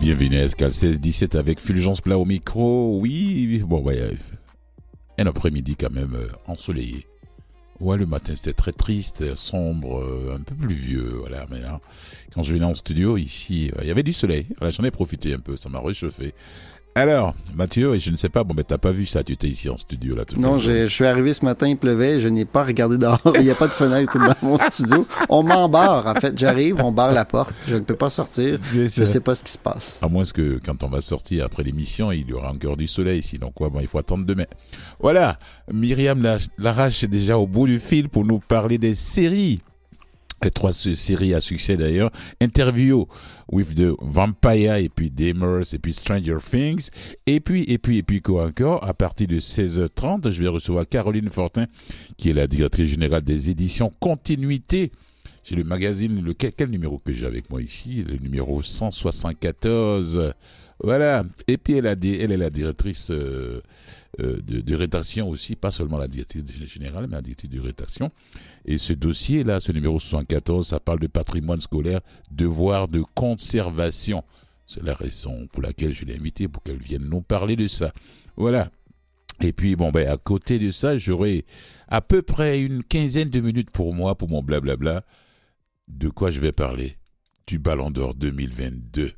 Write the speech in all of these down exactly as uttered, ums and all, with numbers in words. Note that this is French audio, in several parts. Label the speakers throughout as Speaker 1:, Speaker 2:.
Speaker 1: Bienvenue à Escale seize dix-sept avec Fulgence Plat au micro. Oui, bon, ouais, un après-midi quand même euh, ensoleillé. Ouais, le matin c'était très triste, sombre, euh, un peu pluvieux, voilà. Mais hein, quand je venais en studio ici, il euh, y avait du soleil. Voilà, j'en ai profité un peu, ça m'a réchauffé. Alors, Mathieu, je ne sais pas, bon, mais t'as pas vu ça, tu étais ici en studio là tout
Speaker 2: Non, je suis arrivé ce matin, il pleuvait, je n'ai pas regardé dehors, il n'y a pas de fenêtre dans mon studio. On m'embarre, en fait, j'arrive, on barre la porte, je ne peux pas sortir, je ne sais pas ce qui se passe.
Speaker 1: À moins que quand on va sortir après l'émission, il y aura encore du soleil, sinon quoi, bon, il faut attendre demain. Voilà, Myriam Larache est déjà au bout du fil pour nous parler des séries. Les trois séries à succès d'ailleurs. Interview with the Vampire et puis Demers et puis Stranger Things. Et puis, et puis, et puis quoi encore, à partir de seize heures trente, je vais recevoir Caroline Fortin, qui est la directrice générale des éditions Continuité. J'ai le magazine, le, quel, quel numéro que j'ai avec moi ici? Le numéro cent soixante-quatorze. Voilà. Et puis elle, a, elle est la directrice euh, euh, de, de rédaction aussi, pas seulement la directrice générale, mais la directrice de rédaction. Et ce dossier-là, ce numéro soixante-quatorze, ça parle de patrimoine scolaire, devoir de conservation. C'est la raison pour laquelle je l'ai invitée, pour qu'elle vienne nous parler de ça. Voilà. Et puis, bon, ben, à côté de ça, j'aurai à peu près une quinzaine de minutes pour moi, pour mon blablabla. De quoi je vais parler? Du Ballon d'Or deux mille vingt-deux.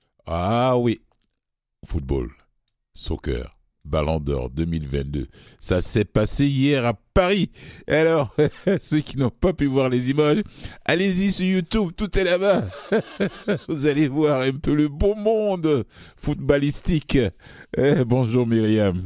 Speaker 1: Ah oui. Football, soccer, Ballon d'Or deux mille vingt-deux. Ça s'est passé hier à Paris. Alors, ceux qui n'ont pas pu voir les images, allez-y sur YouTube, tout est là-bas. Vous allez voir un peu le beau monde footballistique. Eh, bonjour Myriam.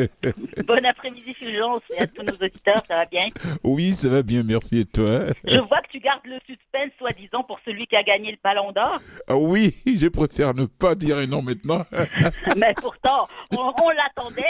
Speaker 3: Bon après-midi Fulgence et à tous nos auditeurs, ça va bien?
Speaker 1: Oui, ça va bien, merci, et toi?
Speaker 3: Je vois que tu gardes le suspense, soi-disant, pour celui qui a gagné le Ballon d'Or.
Speaker 1: Ah oui, je préfère ne pas dire un nom maintenant.
Speaker 3: Mais pourtant, on, on l'attendait.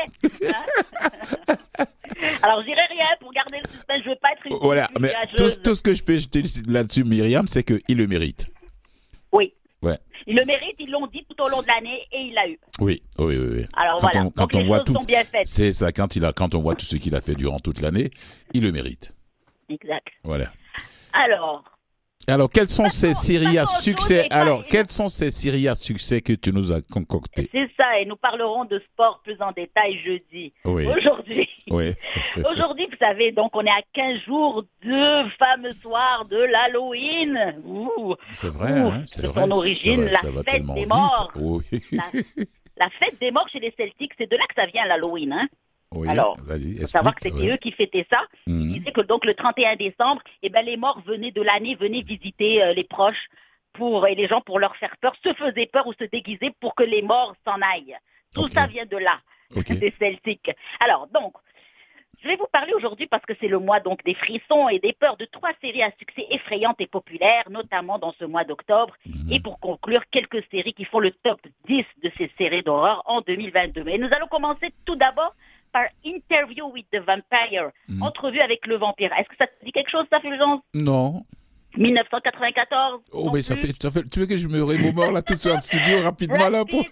Speaker 3: Hein. Alors, je dirais rien pour garder le suspense, je veux pas être une
Speaker 1: voilà, mais tout, tout ce que je peux jeter là-dessus, Myriam, c'est qu'il le mérite.
Speaker 3: Oui.
Speaker 1: Ouais.
Speaker 3: Il le mérite, ils l'ont dit tout au long de l'année et il l'a eu.
Speaker 1: Oui, oui, oui. oui.
Speaker 3: Alors
Speaker 1: quand
Speaker 3: voilà,
Speaker 1: on, quand
Speaker 3: donc
Speaker 1: on
Speaker 3: les
Speaker 1: voit
Speaker 3: choses
Speaker 1: tout,
Speaker 3: sont bien faites.
Speaker 1: C'est ça, quand, il a, quand on voit tout ce qu'il a fait durant toute l'année, il le mérite.
Speaker 3: Exact.
Speaker 1: Voilà.
Speaker 3: Alors...
Speaker 1: Alors, quelles sont ces séries à
Speaker 3: façon,
Speaker 1: succès Alors,
Speaker 3: pas...
Speaker 1: quelles sont ces séries à succès que tu nous as concoctées?
Speaker 3: C'est ça, et nous parlerons de sport plus en détail jeudi.
Speaker 1: Oui.
Speaker 3: Aujourd'hui.
Speaker 1: Oui.
Speaker 3: Aujourd'hui, vous savez, donc on est à quinze jours du fameux soir de l'Halloween. Ouh.
Speaker 1: C'est vrai,
Speaker 3: Ouh.
Speaker 1: hein, c'est
Speaker 3: de
Speaker 1: vrai.
Speaker 3: son origine,
Speaker 1: va,
Speaker 3: la fête des
Speaker 1: vite.
Speaker 3: morts.
Speaker 1: Oui.
Speaker 3: La, la fête des morts chez les Celtics, c'est de là que ça vient l'Halloween, hein.
Speaker 1: Oui,
Speaker 3: alors,
Speaker 1: il
Speaker 3: faut savoir que c'était
Speaker 1: ouais.
Speaker 3: eux qui fêtaient ça.
Speaker 1: Mm-hmm.
Speaker 3: Ils disaient que donc le trente et un décembre, eh ben, les morts venaient de l'année, venaient visiter euh, les proches pour, et les gens pour leur faire peur, se faisaient peur ou se déguisaient pour que les morts s'en aillent. Tout
Speaker 1: okay.
Speaker 3: ça vient de là, okay. des Celtics. Alors, donc, je vais vous parler aujourd'hui parce que c'est le mois donc des frissons et des peurs de trois séries à succès effrayantes et populaires, notamment dans ce mois d'octobre. Mm-hmm. Et pour conclure, quelques séries qui font le top dix de ces séries d'horreur en deux mille vingt-deux. Mais nous allons commencer tout d'abord par Interview with the Vampire, mmh. entrevue avec le vampire. Est-ce que ça te dit quelque chose, ça, Fulgence?
Speaker 1: Non.
Speaker 3: dix-neuf cent quatre-vingt-quatorze.
Speaker 1: Oh, mais ça fait, ça fait... Tu veux que je me remémore là tout de suite en studio rapidement là pour...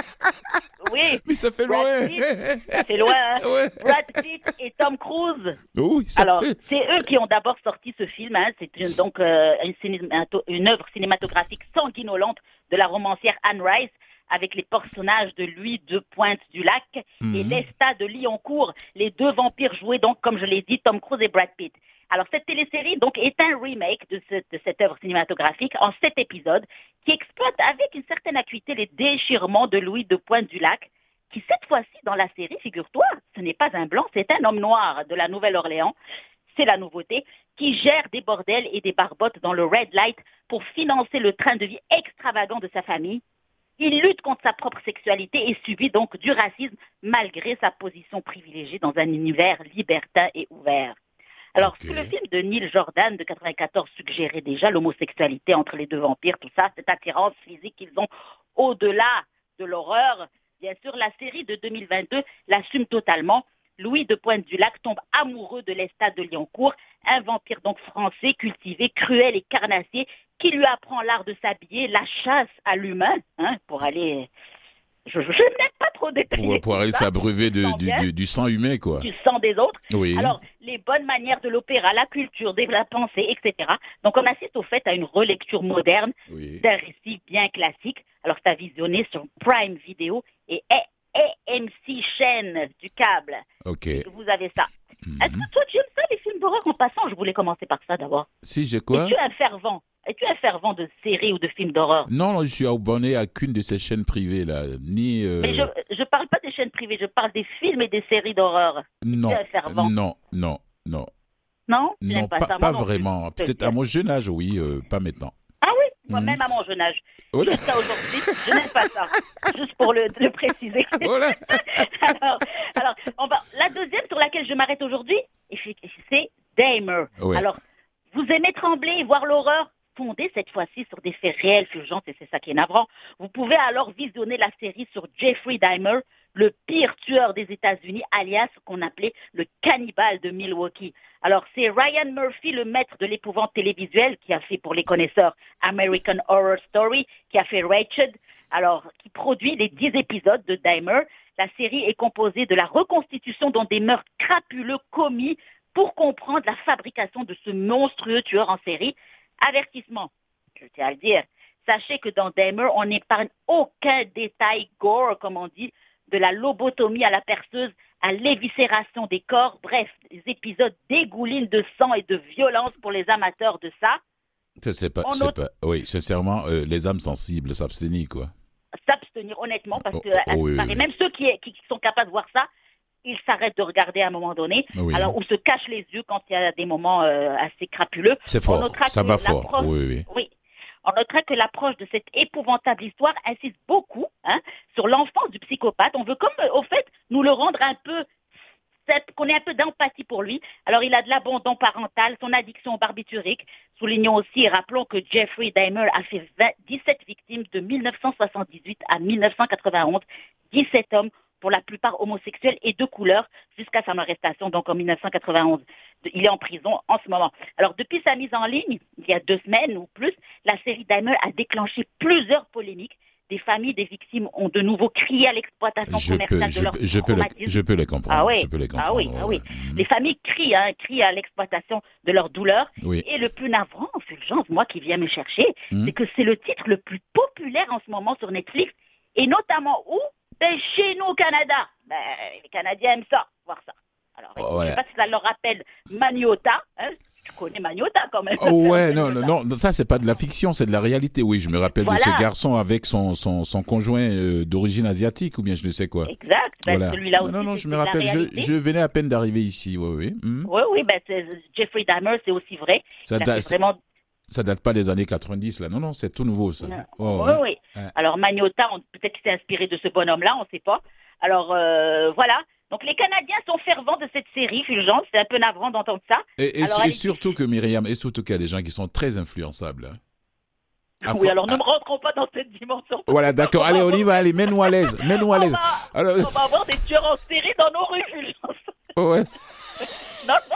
Speaker 3: Oui.
Speaker 1: Mais ça fait loin.
Speaker 3: Ça fait loin, hein?
Speaker 1: Ouais.
Speaker 3: Brad Pitt et Tom Cruise.
Speaker 1: Oui, ça
Speaker 3: Alors,
Speaker 1: fait...
Speaker 3: c'est eux qui ont d'abord sorti ce film. Hein. C'est une, donc euh, une, cinémato- une œuvre cinématographique sanguinolente de la romancière Anne Rice, avec les personnages de Louis de Pointe-du-Lac mmh. et Lestat de Lioncourt, les deux vampires joués donc, comme je l'ai dit, Tom Cruise et Brad Pitt. Alors cette télésérie donc est un remake de, ce, de cette œuvre cinématographique en sept épisodes qui exploite avec une certaine acuité les déchirements de Louis de Pointe-du-Lac, qui cette fois-ci dans la série, figure-toi, ce n'est pas un blanc, c'est un homme noir de la Nouvelle-Orléans. C'est la nouveauté, qui gère des bordels et des barbottes dans le Red Light pour financer le train de vie extravagant de sa famille. Il lutte contre sa propre sexualité et subit donc du racisme malgré sa position privilégiée dans un univers libertin et ouvert. Alors, okay. sous le film de Neil Jordan de quatre-vingt-quatorze suggérait déjà l'homosexualité entre les deux vampires, tout ça, cette attirance physique qu'ils ont au-delà de l'horreur. Bien sûr, la série de deux mille vingt-deux l'assume totalement. Louis de Pointe-du-Lac tombe amoureux de Lestat de Lioncourt, un vampire donc français, cultivé, cruel et carnassier, qui lui apprend l'art de s'habiller, la chasse à l'humain, hein, pour aller... Je n'aime pas trop détailler.
Speaker 1: Pour, pour aller s'abreuver de, du, du, du sang humain, quoi.
Speaker 3: Du sang des autres.
Speaker 1: Oui.
Speaker 3: Alors, les bonnes manières de l'opéra, la culture, de la pensée, et cetera. Donc, on assiste au fait à une relecture moderne oui. d'un récit bien classique, Alors, c'est à visionner sur Prime Video et A M C chaîne du câble.
Speaker 1: Ok.
Speaker 3: Vous avez ça. Mm-hmm. Est-ce que toi, tu aimes ça, les films d'horreur? En passant, je voulais commencer par ça d'abord.
Speaker 1: Si, j'ai quoi?
Speaker 3: Es-tu un fervent? Es-tu un fervent de séries ou de films d'horreur?
Speaker 1: Non, non, je suis abonné à qu'une de ces chaînes privées, là. Ni, euh...
Speaker 3: Mais je je parle pas des chaînes privées, je parle des films et des séries d'horreur.
Speaker 1: Non,
Speaker 3: es-tu un fervent?
Speaker 1: non, non, non.
Speaker 3: Non? Tu
Speaker 1: non,
Speaker 3: pas,
Speaker 1: pas,
Speaker 3: ça,
Speaker 1: pas vraiment. Peut-être à mon jeune âge, oui, euh, pas maintenant.
Speaker 3: Ah oui? Moi-même mmh. à mon jeune âge.
Speaker 1: Oh
Speaker 3: jusqu'à aujourd'hui, je n'aime pas ça. Juste pour le, le préciser.
Speaker 1: Oh
Speaker 3: alors, alors on va, la deuxième sur laquelle je m'arrête aujourd'hui, c'est Dahmer.
Speaker 1: Ouais.
Speaker 3: Alors, vous aimez trembler et voir l'horreur fondée cette fois-ci sur des faits réels, fulgents, et c'est ça qui est navrant. Vous pouvez alors visionner la série sur Jeffrey Dahmer, le pire tueur des États-Unis, alias ce qu'on appelait le cannibale de Milwaukee. Alors, c'est Ryan Murphy, le maître de l'épouvante télévisuelle, qui a fait, pour les connaisseurs, American Horror Story, qui a fait Wretched, alors, qui produit les dix épisodes de Dahmer. La série est composée de la reconstitution dans des meurtres crapuleux commis pour comprendre la fabrication de ce monstrueux tueur en série. Avertissement, je tiens à le dire, sachez que dans Dahmer, on n'épargne aucun détail gore, comme on dit, de la lobotomie à la perceuse, à l'éviscération des corps. Bref, des épisodes dégoulinent de sang et de violence pour les amateurs de ça.
Speaker 1: C'est pas, c'est pas, oui, sincèrement, euh, les âmes sensibles s'abstenir, quoi.
Speaker 3: S'abstenir, honnêtement, parce que
Speaker 1: oh, oh, oui,
Speaker 3: paraît,
Speaker 1: oui.
Speaker 3: même ceux qui, qui, qui sont capables de voir ça, ils s'arrêtent de regarder à un moment donné,
Speaker 1: oui.
Speaker 3: alors ou se cachent les yeux quand il y a des moments euh, assez crapuleux.
Speaker 1: C'est fort, ça va fort, oui, oui.
Speaker 3: oui. On notera que l'approche de cette épouvantable histoire insiste beaucoup hein, sur l'enfance du psychopathe. On veut comme, au fait, nous le rendre un peu, qu'on ait un peu d'empathie pour lui. Alors, il a de l'abandon parental, son addiction au barbiturique. Soulignons aussi et rappelons que Jeffrey Dahmer a fait vingt, dix-sept victimes de mille neuf cent soixante-dix-huit à mille neuf cent quatre-vingt-onze, dix-sept hommes, pour la plupart homosexuels et de couleur, jusqu'à son arrestation, donc en mille neuf cent quatre-vingt-onze. Il est en prison en ce moment. Alors, depuis sa mise en ligne, il y a deux semaines ou plus, la série Dahmer a déclenché plusieurs polémiques. Des familles des victimes ont de nouveau crié à l'exploitation
Speaker 1: je
Speaker 3: commerciale
Speaker 1: peux,
Speaker 3: de leur
Speaker 1: je peux, les, je peux les comprendre.
Speaker 3: Ah oui,
Speaker 1: je peux les comprendre.
Speaker 3: ah oui, ah oui.
Speaker 1: Ouais.
Speaker 3: Les familles crient, hein, crient à l'exploitation de leur douleur.
Speaker 1: Oui.
Speaker 3: Et le plus navrant, Fulgence, moi qui viens me chercher,
Speaker 1: mmh. c'est
Speaker 3: que c'est le titre le plus populaire en ce moment sur Netflix, et notamment où ben, chez nous au Canada. Ben, les Canadiens aiment ça, voir ça. Alors, oh, je ne sais pas si ça leur rappelle Magnotta, hein. Tu connais Magnotta quand même.
Speaker 1: Oh ouais, non, non, non, ça c'est pas de la fiction, c'est de la réalité. Oui, je me rappelle voilà. de ce garçon avec son son, son conjoint euh, d'origine asiatique ou bien je ne sais quoi.
Speaker 3: Exact. Ben,
Speaker 1: voilà.
Speaker 3: Celui-là aussi.
Speaker 1: Non, non, je me rappelle. Je, je venais à peine d'arriver ici. Oui, oui.
Speaker 3: Mmh. Oui, oui. Ben c'est, Jeffrey Dahmer, c'est aussi vrai.
Speaker 1: Ça date, vraiment. Ça date pas des années quatre-vingt-dix là. Non, non, c'est tout nouveau ça.
Speaker 3: Oh, oui, oui. Ouais. Alors Magnotta, on, peut-être qu'il s'est inspiré de ce bonhomme-là, on ne sait pas. Alors euh, voilà. Donc les Canadiens sont fervents de cette série, Fulgence, c'est un peu navrant d'entendre ça.
Speaker 1: Et, et,
Speaker 3: alors,
Speaker 1: et surtout que Myriam, et surtout qu'il y a des gens qui sont très influençables.
Speaker 3: Hein. Oui, alors ne me rentrons pas dans cette dimension.
Speaker 1: Voilà, d'accord, allez, on y va, allez, mets-nous à l'aise, mets-nous à l'aise.
Speaker 3: On va, alors... on va avoir des tueurs en série dans nos rues, Fulgence.
Speaker 1: Ouais.
Speaker 3: non, non.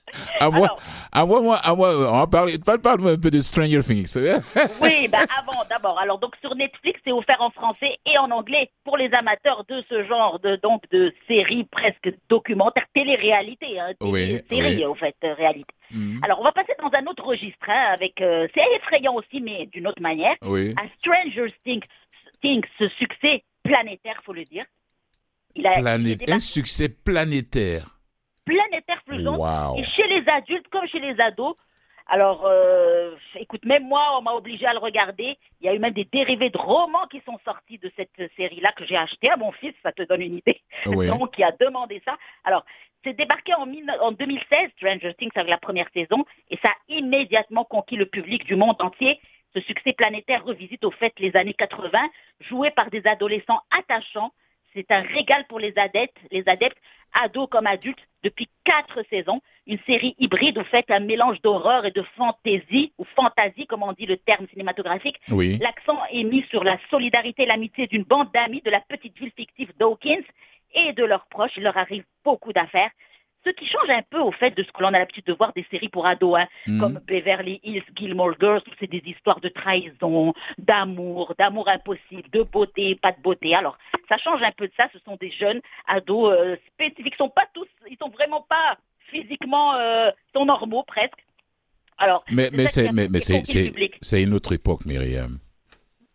Speaker 1: À moi, alors, à moi, moi, à moi, on va parler, parle-moi un peu de Stranger Things.
Speaker 3: Oui, ben avant, d'abord. Alors donc sur Netflix, c'est offert en français et en anglais pour les amateurs de ce genre de donc de séries presque documentaires, télé-réalité, hein,
Speaker 1: oui,
Speaker 3: séries
Speaker 1: oui.
Speaker 3: en fait, euh, réalité.
Speaker 1: Mm-hmm.
Speaker 3: Alors on va passer dans un autre registre, hein, avec euh, c'est effrayant aussi, mais d'une autre manière.
Speaker 1: Oui.
Speaker 3: À Stranger Things, Things, ce succès planétaire, faut le dire.
Speaker 1: Il a Plané- un succès planétaire.
Speaker 3: planétaire Fulgence,
Speaker 1: wow.
Speaker 3: et chez les adultes comme chez les ados. Alors, euh, écoute, même moi, on m'a obligé à le regarder. Il y a eu même des dérivés de romans qui sont sortis de cette série-là que j'ai acheté à mon fils, ça te donne une idée.
Speaker 1: Oui.
Speaker 3: Donc, qui a demandé ça. Alors, c'est débarqué en, en deux mille seize, Stranger Things, avec la première saison, et ça a immédiatement conquis le public du monde entier. Ce succès planétaire revisite au fait les années quatre-vingts, joué par des adolescents attachants. C'est un régal pour les adeptes, les adeptes, ados comme adultes, depuis quatre saisons. Une série hybride, au fait, un mélange d'horreur et de fantaisie, ou fantasy, comme on dit le terme cinématographique.
Speaker 1: Oui.
Speaker 3: L'accent est mis sur la solidarité et l'amitié d'une bande d'amis de la petite ville fictive Dawkins et de leurs proches. Il leur arrive beaucoup d'affaires. Ce qui change un peu au fait de ce que l'on a l'habitude de voir des séries pour ados, hein, mmh. comme Beverly Hills, Gilmore Girls, où c'est des histoires de trahison, d'amour, d'amour impossible, de beauté, pas de beauté. Alors, ça change un peu de ça. Ce sont des jeunes ados euh, spécifiques. Ils sont pas tous, ils sont vraiment pas physiquement, euh, ils sont normaux presque. Alors,
Speaker 1: mais mais c'est mais, mais c'est c'est, c'est une autre époque, Myriam.
Speaker 3: Oui,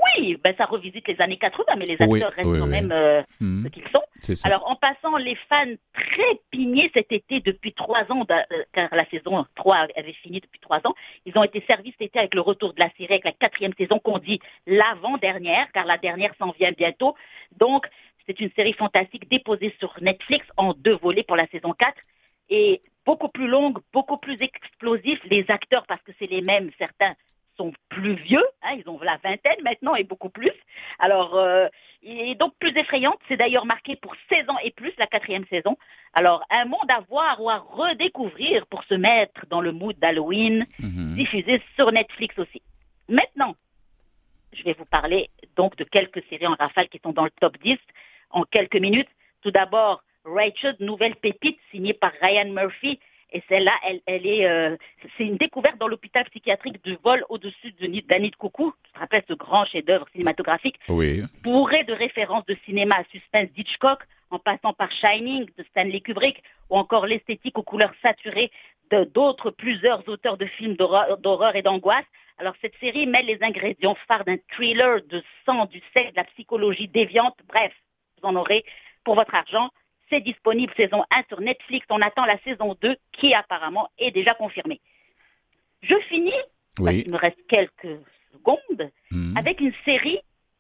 Speaker 3: Oui, ben ça revisite les années quatre-vingts, mais les acteurs
Speaker 1: oui,
Speaker 3: restent
Speaker 1: oui,
Speaker 3: quand
Speaker 1: oui.
Speaker 3: même euh,
Speaker 1: mmh.
Speaker 3: ce qu'ils sont.
Speaker 1: C'est ça.
Speaker 3: Alors, en passant, les fans très pignés cet été depuis trois ans, car la saison trois avait fini depuis trois ans, ils ont été servis cet été avec le retour de la série, avec la quatrième saison qu'on dit l'avant-dernière, car la dernière s'en vient bientôt. Donc, c'est une série fantastique déposée sur Netflix en deux volets pour la saison quatre. Et beaucoup plus longue, beaucoup plus explosif. Les acteurs, parce que c'est les mêmes, certains sont plus vieux, hein, ils ont la vingtaine maintenant et beaucoup plus. Alors, euh, et donc plus effrayante, c'est d'ailleurs marqué pour seize ans et plus, la quatrième saison. Alors, un monde à voir ou à redécouvrir pour se mettre dans le mood d'Halloween, mmh. diffusé sur Netflix aussi. Maintenant, je vais vous parler donc de quelques séries en rafale qui sont dans le top dix en quelques minutes. Tout d'abord, Rachel, nouvelle pépite signée par Ryan Murphy. Et celle-là, elle, elle est, euh, c'est une découverte dans l'hôpital psychiatrique du vol au-dessus de, d'un nid de coucou. Tu te rappelles ce grand chef-d'œuvre cinématographique?
Speaker 1: Oui.
Speaker 3: Bourré de références de cinéma à suspense d'Hitchcock, en passant par Shining de Stanley Kubrick, ou encore l'esthétique aux couleurs saturées de, d'autres plusieurs auteurs de films d'horreur, d'horreur et d'angoisse. Alors cette série mêle les ingrédients phares d'un thriller de sang, du sexe, de la psychologie déviante. Bref, vous en aurez pour votre argent. C'est disponible saison un sur Netflix. On attend la saison deux qui apparemment est déjà confirmée. Je finis,
Speaker 1: oui.
Speaker 3: parce qu'il me reste quelques secondes, mmh. avec une série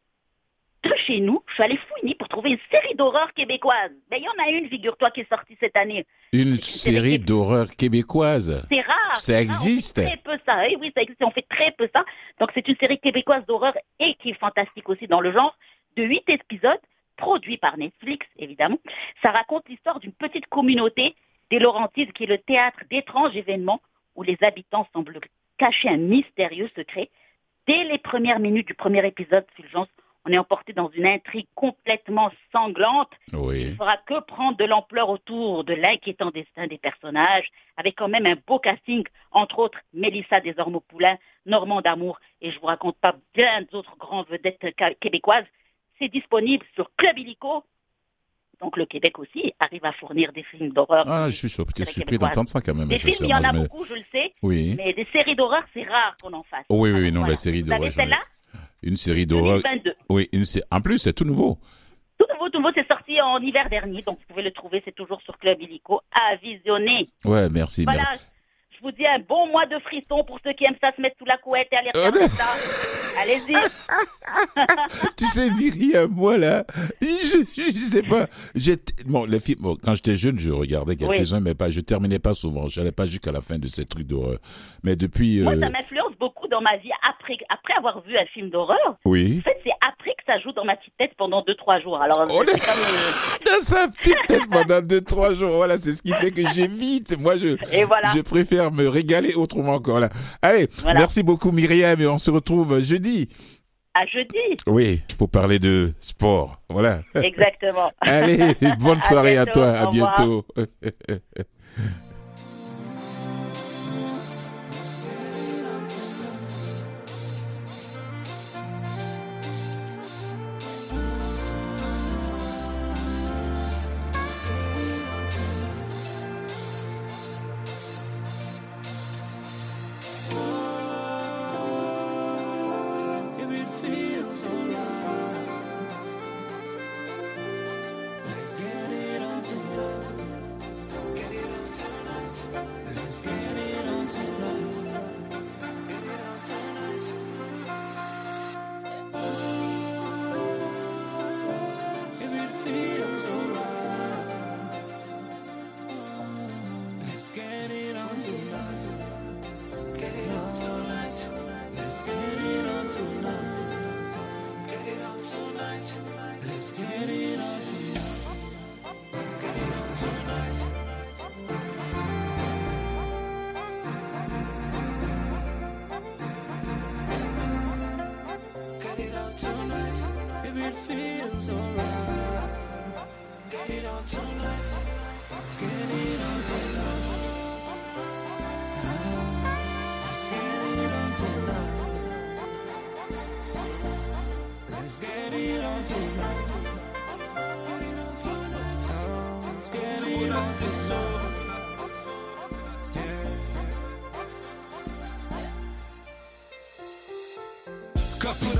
Speaker 3: de chez nous. Je suis allée fouiner pour trouver une série d'horreur québécoise. Ben, il y en a une, figure-toi, qui est sortie cette année.
Speaker 1: Une, une série, série d'horreur québécoise?
Speaker 3: C'est rare.
Speaker 1: Ça existe?
Speaker 3: On fait très peu ça. Oui, oui, ça existe. On fait très peu ça. Donc c'est une série québécoise d'horreur et qui est fantastique aussi dans le genre, de huit épisodes. Produit par Netflix, évidemment. Ça raconte l'histoire d'une petite communauté des Laurentides qui est le théâtre d'étranges événements où les habitants semblent cacher un mystérieux secret. Dès les premières minutes du premier épisode, Fulgence, on est emporté dans une intrigue complètement sanglante.
Speaker 1: Oui.
Speaker 3: Il ne fera que prendre de l'ampleur autour de l'inquiétant destin des personnages, avec quand même un beau casting, entre autres Mélissa Desormeaux-Poulain, Normand D'Amour, et je vous raconte pas bien d'autres grandes vedettes québécoises. C'est disponible sur Club Illico. Donc le Québec aussi arrive à fournir des films d'horreur.
Speaker 1: Ah, je suis surpris, je suis pris d'entendre ça quand même.
Speaker 3: Des films, il y en a beaucoup, je le sais.
Speaker 1: Oui.
Speaker 3: Mais des séries d'horreur, c'est rare qu'on en fasse.
Speaker 1: Oui, oui, oui, non,
Speaker 3: voilà.
Speaker 1: la série d'horreur.
Speaker 3: Vous avez celle-là?
Speaker 1: Une série d'horreur.
Speaker 3: deux mille vingt-deux.
Speaker 1: Oui, une... en plus, c'est tout nouveau.
Speaker 3: Tout nouveau, tout nouveau, c'est sorti en hiver dernier, donc vous pouvez le trouver, c'est toujours sur Club Illico, à visionner.
Speaker 1: Ouais, merci.
Speaker 3: Voilà.
Speaker 1: Merci.
Speaker 3: Je vous dis un bon mois de frisson pour ceux qui aiment ça se mettre sous la couette et aller regarder ça. Allez-y.
Speaker 1: Tu sais, Myriam, moi là, je, je, je sais pas. Bon, le film, bon, quand j'étais jeune, je regardais quelques-uns, oui. mais pas, je terminais pas souvent. Je n'allais pas jusqu'à la fin de ces trucs d'horreur. Mais depuis.
Speaker 3: Moi,
Speaker 1: euh...
Speaker 3: ça m'influence beaucoup dans ma vie après, après avoir vu un film d'horreur.
Speaker 1: Oui.
Speaker 3: En fait, c'est après que ça joue dans ma petite tête pendant deux trois jours. Alors,
Speaker 1: oh,
Speaker 3: c'est comme. Euh...
Speaker 1: Dans sa petite tête pendant deux trois jours. Voilà, c'est ce qui fait que j'évite. Moi, je,
Speaker 3: et voilà.
Speaker 1: je préfère me régaler autrement encore là. Allez, voilà. Merci beaucoup Myriam et on se retrouve jeudi.
Speaker 3: À jeudi.
Speaker 1: Oui, pour parler de sport. Voilà.
Speaker 3: Exactement.
Speaker 1: Allez, bonne soirée à, bientôt, à toi. À bientôt.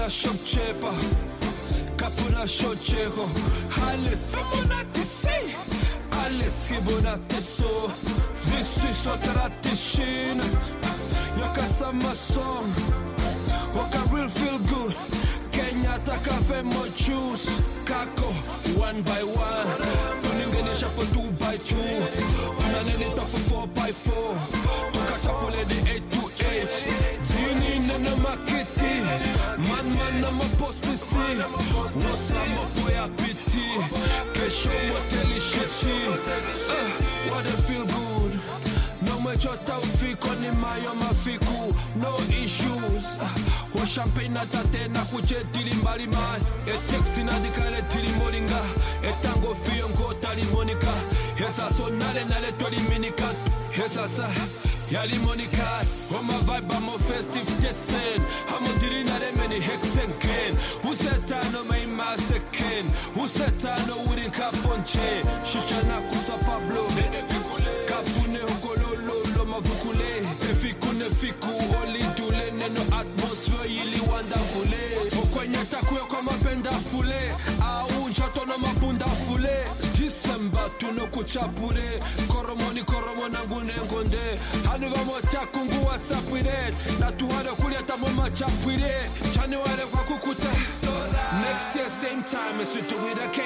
Speaker 4: shopchepa kapuna shocheko ale samonatisi ale skibonatiso visi sotaratishina yakasama song waka real feel good Kenyatta cafe mo juice kako one by one tulinganisha po two by two unanelita for four by four tukachapole di eight to eight dini nene makiti man man na maposisi wasa mapoya piti kesho moteli shiti uh, what I feel good no macho taufiko ni mayo mafiku no issues uh, o champagne na tate na kuchetili mbali man e texi na dikale tili molinga e tango fiyo nkota limonika esa so nale nale toli minika esa sa ya limonika o ma vibe amo festive desen amo diri na remeni hexenken useta no mai maseken useta no wurin kaponche shichana kusa Pablo nene fikule kapune hokololo mavukule efikune fiku oli dule neno atmosphere ili wonderful okwenye takuyo kama penda fule au nchato na mapunda fule December tuno kuchapure koromoni koromona ngune ngonde hanu vamo takungu whatsapp with it na tuhale kuleta mama chapwire chane wale kwa kukuta next year same time it's with the K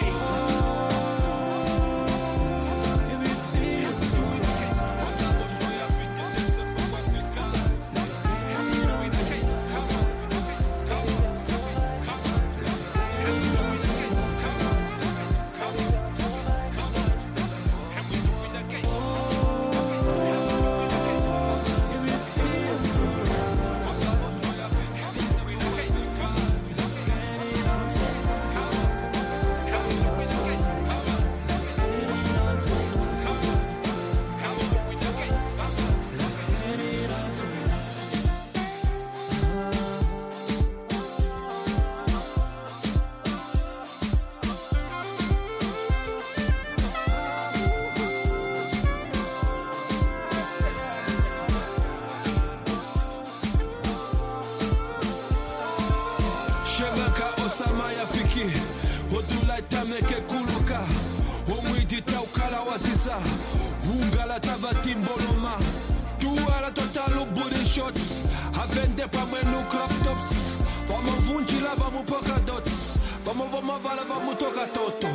Speaker 4: Ungala tabati mboloma Tuala totalu booty shots Avende pa mwenu crop tops Vama vunjila vamu poka dots Vama vama vala vamu toka toto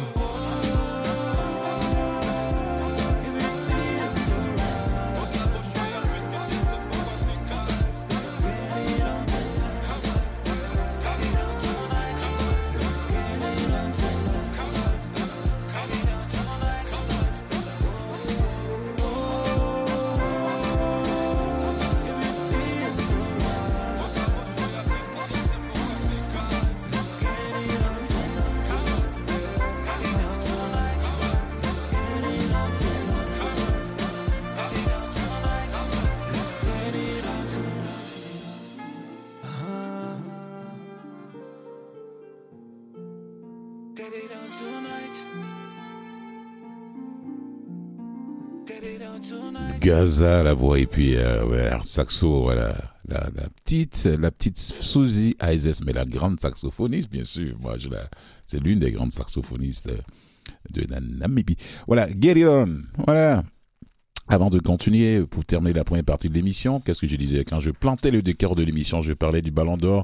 Speaker 1: Gaza la voix et puis euh, ouais, saxo voilà la, la petite la petite Suzy Isles mais la grande saxophoniste bien sûr moi je la c'est l'une des grandes saxophonistes de la Namibie voilà Get It On voilà avant de continuer pour terminer la première partie de l'émission qu'est-ce que je disais quand je plantais le décor de l'émission je parlais du Ballon d'Or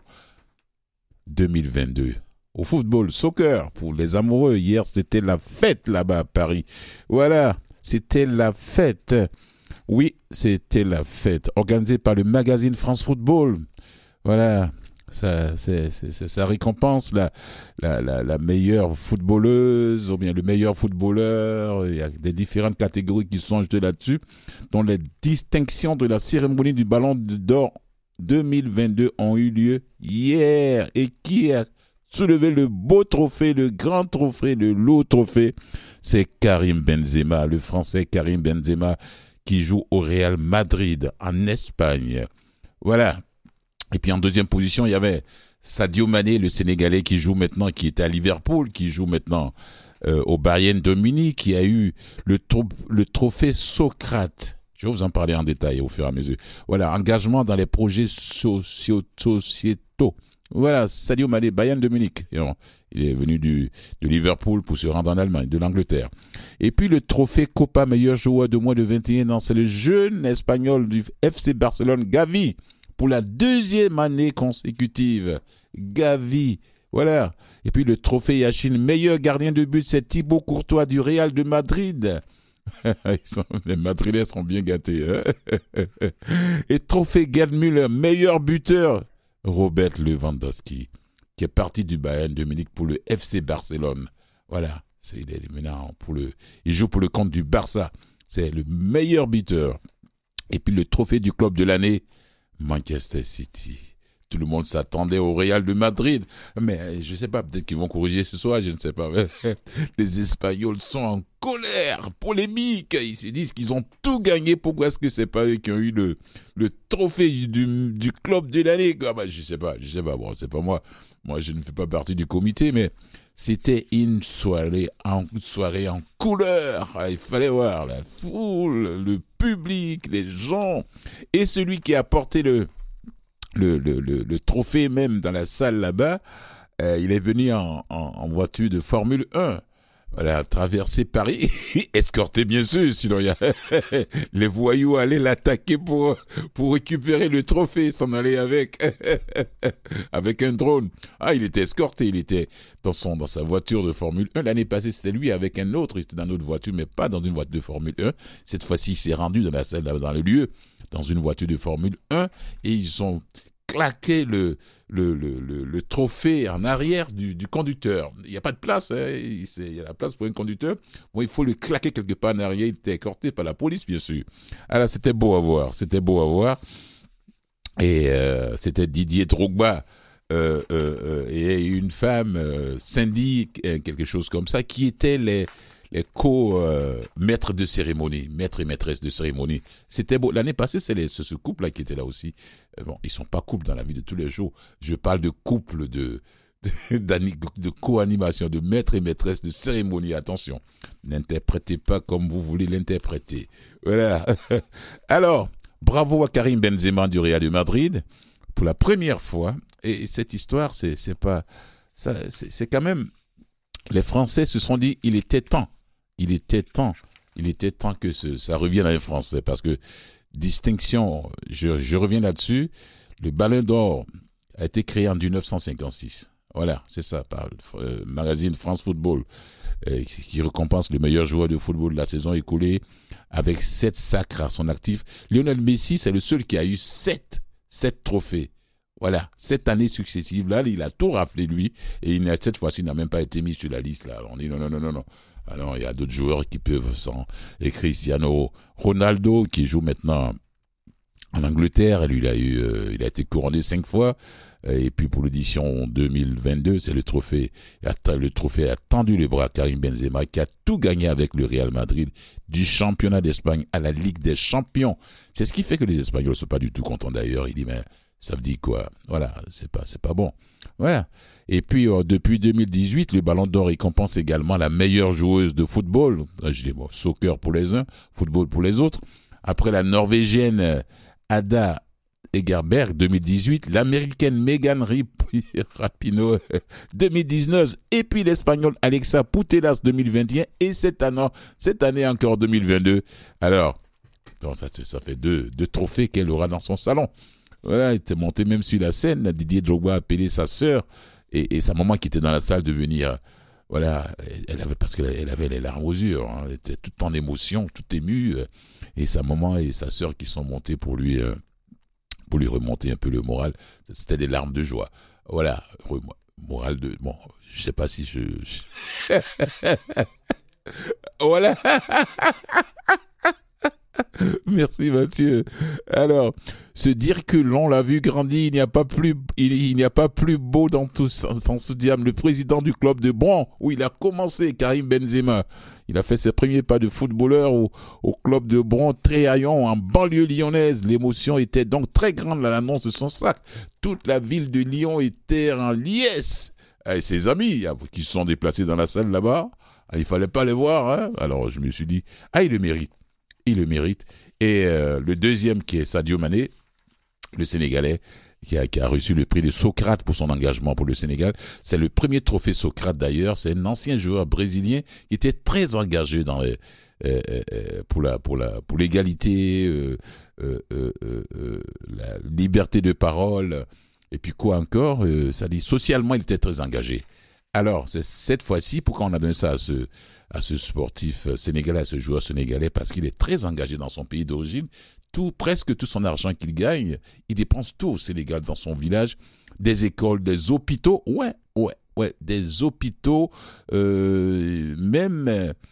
Speaker 1: deux mille vingt-deux au football soccer pour les amoureux hier c'était la fête là-bas à Paris voilà c'était la fête. Oui, c'était la fête organisée par le magazine France Football. Voilà, ça, c'est, c'est, c'est, ça récompense la, la, la, la meilleure footballeuse ou bien le meilleur footballeur. Il y a des différentes catégories qui sont jetées là-dessus, dont les distinctions de la cérémonie du Ballon d'Or deux mille vingt-deux ont eu lieu hier. Et qui a soulevé le beau trophée, le grand trophée, le lourd trophée, c'est Karim Benzema, le Français Karim Benzema, qui joue au Real Madrid, en Espagne. Voilà. Et puis en deuxième position, il y avait Sadio Mané, le Sénégalais, qui joue maintenant, qui était à Liverpool, qui joue maintenant euh, au Bayern de Munich, qui a eu le, tro- le trophée Socrate. Je vais vous en parler en détail au fur et à mesure. Voilà, engagement dans les projets socio- sociétaux. Voilà, Sadio Mané, Bayern de Munich. Et on, il est venu du, de Liverpool pour se rendre en Allemagne, de l'Angleterre. Et puis le trophée Copa meilleur joueur de moins de vingt et un ans, c'est le jeune espagnol du F C Barcelone, Gavi, pour la deuxième année consécutive. Gavi, voilà. Et puis le trophée Yachine, meilleur gardien de but, c'est Thibaut Courtois du Real de Madrid. Ils sont, les Madrilèns sont bien gâtés. Hein. Et trophée Gerd Müller, meilleur buteur, Robert Lewandowski, qui est parti du Bayern de Munich pour le F C Barcelone. Voilà, c'est, il est maintenant pour le, il joue pour le compte du Barça. C'est le meilleur buteur. Et puis le trophée du club de l'année, Manchester City. Tout le monde s'attendait au Real de Madrid. Mais je ne sais pas, peut-être qu'ils vont corriger ce soir, je ne sais pas. Les Espagnols sont en colère, polémique. Ils se disent qu'ils ont tout gagné. Pourquoi est-ce que c'est pas eux qui ont eu le, le trophée du, du club de l'année? Ah bah, je ne sais pas, je sais pas. Bon, c'est pas moi. Moi, je ne fais pas partie du comité, mais c'était une soirée en, une soirée en couleur. Il fallait voir la foule, le public, les gens. Et celui qui a porté le... Le, le, le, le trophée même dans la salle là-bas, euh, il est venu en, en, en voiture de Formule un. Voilà, traverser Paris, escorté bien sûr, sinon il y a les voyous allaient l'attaquer pour, pour récupérer le trophée, s'en aller avec, avec un drone. Ah, il était escorté, il était dans, son, dans sa voiture de Formule un. L'année passée, c'était lui avec un autre, il était dans une autre voiture, mais pas dans une voiture de Formule un. Cette fois-ci, il s'est rendu dans la salle, dans le lieu, dans une voiture de Formule un, et ils ont claqué le, le, le, le, le trophée en arrière du, du conducteur. Il n'y a pas de place, hein. il, il y a la place pour un conducteur. Bon, il faut le claquer quelque part en arrière. Il était escorté par la police, bien sûr. Alors, c'était beau à voir, c'était beau à voir. Et euh, c'était Didier Drogba euh, euh, et une femme, euh, Cindy, quelque chose comme ça, qui étaient les... les co-maîtres de cérémonie, maîtres et maîtresses de cérémonie. C'était beau. L'année passée, c'est, les, c'est ce couple-là qui était là aussi. Euh, bon, ils ne sont pas couples dans la vie de tous les jours. Je parle de couple de, de, de co-animation, de maîtres et maîtresses de cérémonie. Attention, n'interprétez pas comme vous voulez l'interpréter. Voilà. Alors, bravo à Karim Benzema du Real de Madrid. Pour la première fois, et cette histoire, c'est, c'est pas... Ça, c'est, c'est quand même... Les Français se sont dit, il était temps. Il était temps, il était temps que ce, ça revienne à un Français, parce que distinction, je, je reviens là-dessus, le Ballon d'Or a été créé en dix-neuf cent cinquante-six. Voilà, c'est ça, par le euh, magazine France Football, euh, qui, qui récompense le meilleur joueur de football de la saison écoulée, avec sept sacres à son actif. Lionel Messi, c'est le seul qui a eu sept, sept trophées. Voilà, cette année successive, là, il a tout raflé, lui, et il n'a, cette fois-ci, il n'a même pas été mis sur la liste, là. On dit non, non, non, non, non. Alors, il y a d'autres joueurs qui peuvent s'en... Et Cristiano Ronaldo, qui joue maintenant en Angleterre, lui, il a eu, euh, il a été couronné cinq fois. Et puis, pour l'édition deux mille vingt-deux, c'est le trophée, le trophée a tendu les bras à Karim Benzema, qui a tout gagné avec le Real Madrid, du championnat d'Espagne à la Ligue des Champions. C'est ce qui fait que les Espagnols ne sont pas du tout contents d'ailleurs. Il dit, mais ça veut dire quoi? Voilà, c'est pas, c'est pas bon. Voilà. Et puis, euh, depuis deux mille dix-huit, le Ballon d'Or récompense également la meilleure joueuse de football. Je dis, bon, soccer pour les uns, football pour les autres. Après la Norvégienne Ada Egerberg, deux mille dix-huit, l'Américaine Megan Rapinoe, deux mille dix-neuf, et puis l'Espagnole Alexa Putellas, deux mille vingt et un, et cette année, cette année encore deux mille vingt-deux. Alors, ça, ça fait deux, deux trophées qu'elle aura dans son salon. Voilà, elle était montée même sur la scène. Didier Drogba a appelé sa sœur et, et sa maman qui était dans la salle de venir. Voilà, elle avait, parce qu'elle avait les larmes aux yeux, hein, elle était toute en émotion, toute émue. Et sa maman et sa sœur qui sont montées pour lui, euh, pour lui remonter un peu le moral. C'était des larmes de joie. Voilà, moral de... Bon, je sais pas si je... je... Voilà. Merci Mathieu. Alors, se dire que l'on l'a vu grandir, il n'y a pas plus, il, il n'y a pas plus beau dans tout dans ce diable. Le président du club de Bron, où il a commencé, Karim Benzema, il a fait ses premiers pas de footballeur au, au club de Bron, Tréhaillon, en banlieue lyonnaise. L'émotion était donc très grande à l'annonce de son sac. Toute la ville de Lyon était en liesse. Et ses amis qui se sont déplacés dans la salle là-bas, il fallait pas les voir, hein. Alors je me suis dit, ah, il le mérite. Il le mérite. Et euh, le deuxième qui est Sadio Mané, le Sénégalais, qui a, qui a reçu le prix de Socrate pour son engagement pour le Sénégal. C'est le premier trophée Socrate d'ailleurs. C'est un ancien joueur brésilien qui était très engagé dans les, euh, euh, pour la pour la pour l'égalité, euh, euh, euh, euh, la liberté de parole et puis quoi encore. Euh, ça dit socialement il était très engagé. Alors c'est cette fois-ci pourquoi on a donné ça à ce à ce sportif sénégalais, à ce joueur sénégalais, parce qu'il est très engagé dans son pays d'origine. Tout, presque tout son argent qu'il gagne, il dépense tout au Sénégal, dans son village, des écoles, des hôpitaux, ouais, ouais, ouais, des hôpitaux, euh, même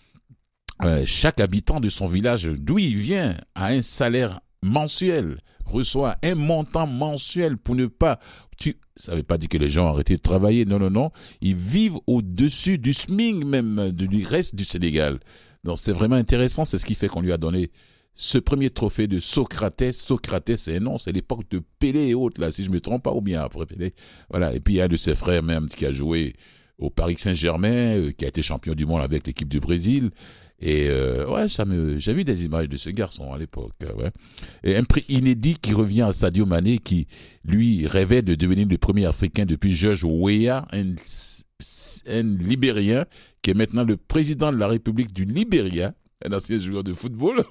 Speaker 1: euh, chaque habitant de son village, d'où il vient, a un salaire mensuel, reçoit un montant mensuel pour ne pas... Tu, ça ne veut pas dire que les gens ont arrêté de travailler, non, non, non, ils vivent au-dessus du S M I C même, du reste du Sénégal. Donc c'est vraiment intéressant, c'est ce qui fait qu'on lui a donné ce premier trophée de Socrates. Socrates, c'est un nom, c'est l'époque de Pelé et autres, là, si je ne me trompe pas, ou bien après Pelé. Voilà. Et puis, il y a un de ses frères même qui a joué au Paris Saint-Germain, euh, qui a été champion du monde avec l'équipe du Brésil. Et, euh, ouais, ça me, j'ai vu des images de ce garçon à l'époque, ouais. Et un prix inédit qui revient à Sadio Mané, qui, lui, rêvait de devenir le premier Africain depuis George Weah, un, un Libérien, qui est maintenant le président de la République du Libéria. Un ancien joueur de football.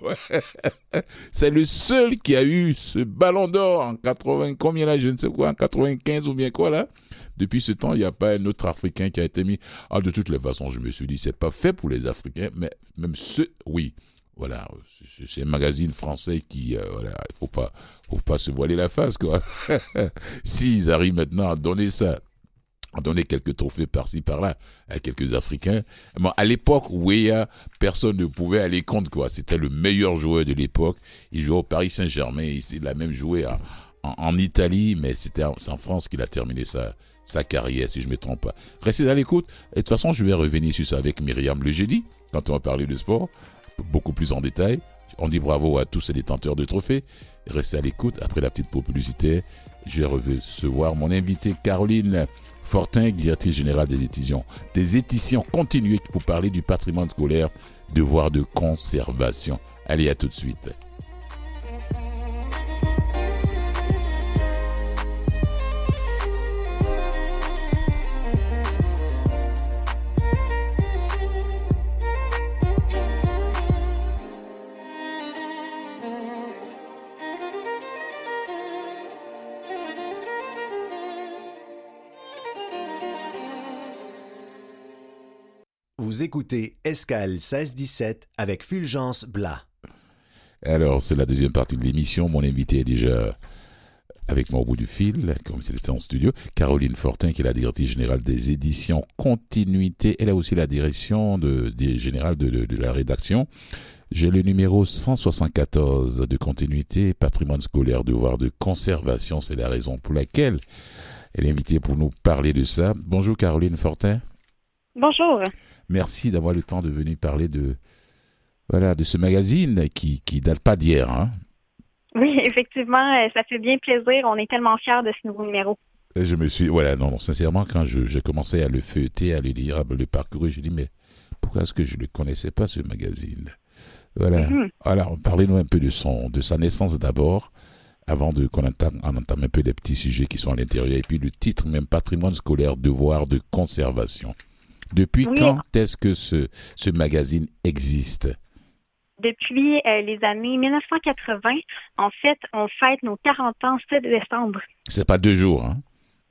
Speaker 1: C'est le seul qui a eu ce ballon d'or en quatre-vingts, combien là, je ne sais quoi, en quatre-vingt-quinze ou bien quoi là. Depuis ce temps, il n'y a pas un autre Africain qui a été mis. Ah, de toutes les façons, je me suis dit, c'est pas fait pour les Africains, mais même ceux, oui. Voilà, c'est un magazine français qui, euh, voilà, il faut pas, faut pas se voiler la face, quoi. S'ils arrivent maintenant à donner ça, à donner quelques trophées par-ci, par-là, à quelques Africains. Bon, à l'époque, Weah, personne ne pouvait aller contre, quoi. C'était le meilleur joueur de l'époque. Il jouait au Paris Saint-Germain. Il a même joué à, en, en Italie, mais c'était en, c'est en France qu'il a terminé sa, sa carrière, si je ne me trompe pas. Restez à l'écoute. Et de toute façon, je vais revenir sur ça avec Myriam le jeudi, quand on va parler de sport, beaucoup plus en détail. On dit bravo à tous ces détenteurs de trophées. Restez à l'écoute. Après la petite publicité, je vais recevoir mon invité Caroline Fortin, directrice générale des éditions, des éditions continuées pour parler du patrimoine scolaire, devoir de conservation. Allez, à tout de suite.
Speaker 5: Vous écoutez Escale seize dix-sept avec Fulgence Blas.
Speaker 1: Alors, c'est la deuxième partie de l'émission. Mon invité est déjà avec moi au bout du fil, comme s'il était en studio. Caroline Fortin, qui est la directrice générale des éditions Continuité. Elle a aussi la direction de, de, générale de, de, de la rédaction. J'ai le numéro cent soixante-quatorze de Continuité, patrimoine scolaire, devoir de conservation. C'est la raison pour laquelle elle est invitée pour nous parler de ça. Bonjour Caroline Fortin.
Speaker 6: Bonjour.
Speaker 1: Merci d'avoir le temps de venir parler de, voilà, de ce magazine qui qui date pas d'hier. Hein?
Speaker 6: Oui, effectivement, ça fait bien plaisir. On est tellement fiers de ce nouveau numéro.
Speaker 1: Je me suis, voilà, non, non sincèrement, quand je, je commençais à le feuilleter, à le lire, à le parcourir, j'ai dit, mais pourquoi est-ce que je ne le connaissais pas, ce magazine? Voilà. Mm-hmm. Alors, parlez-nous un peu de son, de sa naissance d'abord, avant de, qu'on entame, on entame un peu les petits sujets qui sont à l'intérieur, et puis le titre même, patrimoine scolaire, devoir de conservation. Depuis oui. Quand est-ce que ce, ce magazine existe?
Speaker 6: Depuis euh, les années dix-neuf cent quatre-vingts. En fait, on fête nos quarante ans le sept décembre.
Speaker 1: C'est pas deux jours, hein?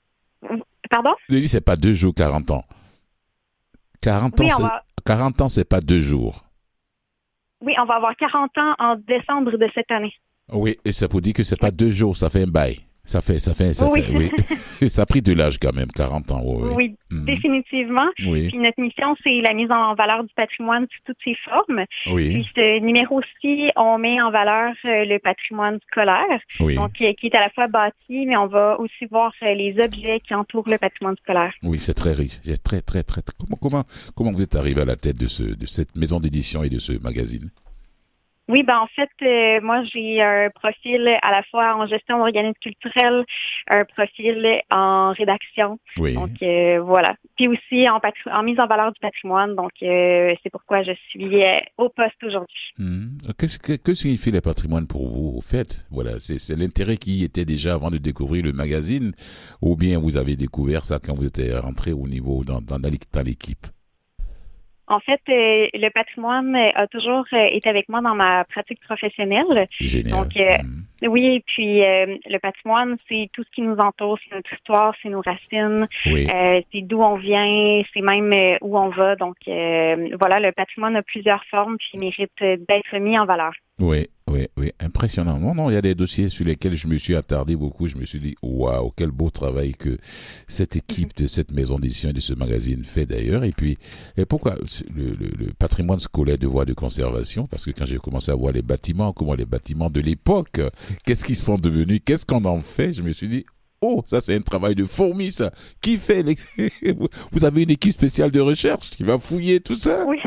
Speaker 6: Pardon?
Speaker 1: Je dis, c'est pas deux jours, quarante ans. quarante ans, oui, c'est, va... quarante ans, c'est pas deux jours.
Speaker 6: Oui, on va avoir quarante ans en décembre de cette année.
Speaker 1: Oui, et ça vous dit que c'est pas deux jours, ça fait un bail. Ça fait, ça fait, ça oui. fait, oui. Ça a pris de l'âge quand même, quarante ans. Oui,
Speaker 6: oui mmh. définitivement. Oui. Puis notre mission, c'est la mise en valeur du patrimoine sous toutes ses formes.
Speaker 1: Oui.
Speaker 6: Puis ce numéro-ci, on met en valeur euh, le patrimoine scolaire,
Speaker 1: oui.
Speaker 6: donc qui, qui est à la fois bâti, mais on va aussi voir euh, les objets qui entourent le patrimoine scolaire.
Speaker 1: Oui, c'est très riche. C'est très, très, très, très. Comment, comment, comment vous êtes arrivé à la tête de ce, de cette maison d'édition et de ce magazine?
Speaker 6: Oui, ben en fait, euh, moi j'ai un profil à la fois en gestion d'organismes culturels, un profil en rédaction.
Speaker 1: Oui.
Speaker 6: Donc euh, voilà. Puis aussi en, patri- en mise en valeur du patrimoine. Donc euh, c'est pourquoi je suis euh, au poste aujourd'hui.
Speaker 1: Mmh. Qu'est-ce que, que signifie le patrimoine pour vous, au fait? Voilà, c'est, c'est l'intérêt qui y était déjà avant de découvrir le magazine, ou bien vous avez découvert ça quand vous étiez rentré au niveau dans, dans, dans l'équipe?
Speaker 6: En fait, euh, le patrimoine a toujours euh, été avec moi dans ma pratique professionnelle.
Speaker 1: Génial.
Speaker 6: Donc, euh,
Speaker 1: mmh.
Speaker 6: oui, puis euh, le patrimoine, c'est tout ce qui nous entoure, c'est notre histoire, c'est nos racines,
Speaker 1: Oui.
Speaker 6: euh, c'est d'où on vient, c'est même euh, où on va. Donc, euh, voilà, le patrimoine a plusieurs formes, puis il mérite euh, d'être mis en valeur.
Speaker 1: Oui, oui, oui, impressionnant. Non, non, il y a des dossiers sur lesquels je me suis attardé beaucoup. Je me suis dit, waouh, quel beau travail que cette équipe de cette maison d'édition et de ce magazine fait d'ailleurs. Et puis, et pourquoi le, le, le patrimoine scolaire de voies de conservation? Parce que quand j'ai commencé à voir les bâtiments, comment les bâtiments de l'époque, qu'est-ce qu'ils sont devenus, qu'est-ce qu'on en fait, je me suis dit, oh, ça c'est un travail de fourmi, ça. Qui fait les... Vous avez une équipe spéciale de recherche qui va fouiller tout ça?
Speaker 6: Oui.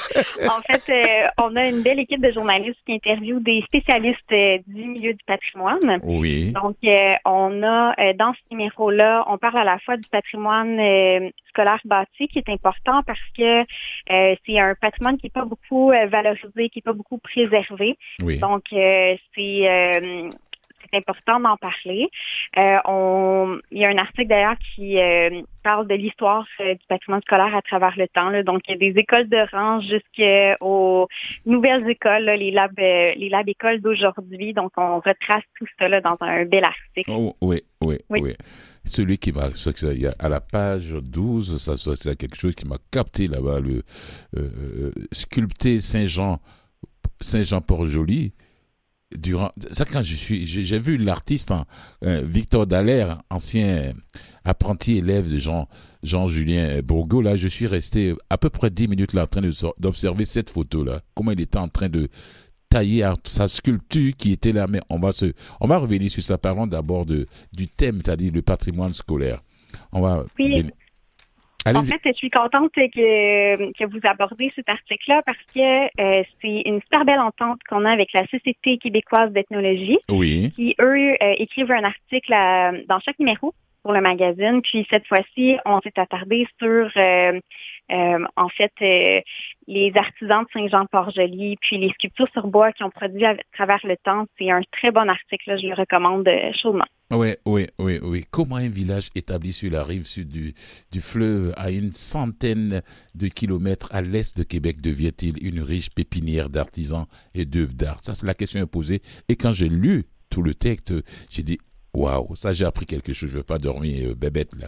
Speaker 6: En fait, euh, on a une belle équipe de journalistes qui interviewent des spécialistes euh, du milieu du patrimoine.
Speaker 1: Oui.
Speaker 6: Donc, euh, on a, euh, dans ce numéro-là, on parle à la fois du patrimoine euh, scolaire bâti qui est important parce que euh, c'est un patrimoine qui n'est pas beaucoup euh, valorisé, qui n'est pas beaucoup préservé.
Speaker 1: Oui.
Speaker 6: Donc, euh, c'est... Euh, c'est important d'en parler. Euh, on, il y a un article d'ailleurs qui euh, parle de l'histoire euh, du patrimoine scolaire à travers le temps. Là. Donc, il y a des écoles de rang jusqu'aux nouvelles écoles, là, les labs, euh, les labs écoles d'aujourd'hui. Donc, on retrace tout ça là, dans un bel article.
Speaker 1: Oh, oui, oui, oui,
Speaker 6: oui.
Speaker 1: Celui qui m'a, à la page douze, ça, ça c'est quelque chose qui m'a capté là-bas, le euh, sculpté Saint-Jean, Saint-Jean-Port-Joli. Durant ça, quand je suis, j'ai, j'ai vu l'artiste hein, euh, Victor Dallaire, ancien apprenti élève de Jean Jean-Julien Bourgault. Là, je suis resté à peu près dix minutes là en train de, d'observer cette photo là. Comment il était en train de tailler sa sculpture qui était là. Mais on va se, on va revenir sur ça. Parlons d'abord de du thème, c'est-à-dire le patrimoine scolaire. On va.
Speaker 6: Oui.
Speaker 1: Venir...
Speaker 6: En fait, je suis contente que, que vous abordez cet article-là parce que euh, c'est une super belle entente qu'on a avec la Société québécoise d'ethnologie.
Speaker 1: Oui.
Speaker 6: Qui, eux, euh, écrivent un article à, dans chaque numéro pour le magazine. Puis cette fois-ci, on s'est attardé sur, euh, euh, en fait, euh, les artisans de Saint-Jean-Port-Joli, puis les sculptures sur bois qui ont produit à travers le temps. C'est un très bon article, là, je le recommande euh, chaudement.
Speaker 1: Oui, oui, oui, oui. Comment un village établi sur la rive sud du, du fleuve à une centaine de kilomètres à l'est de Québec devient-il une riche pépinière d'artisans et d'œuvres d'art? Ça, c'est la question posée. Et quand j'ai lu tout le texte, j'ai dit, waouh, ça j'ai appris quelque chose, je ne veux pas dormir euh, bébête là.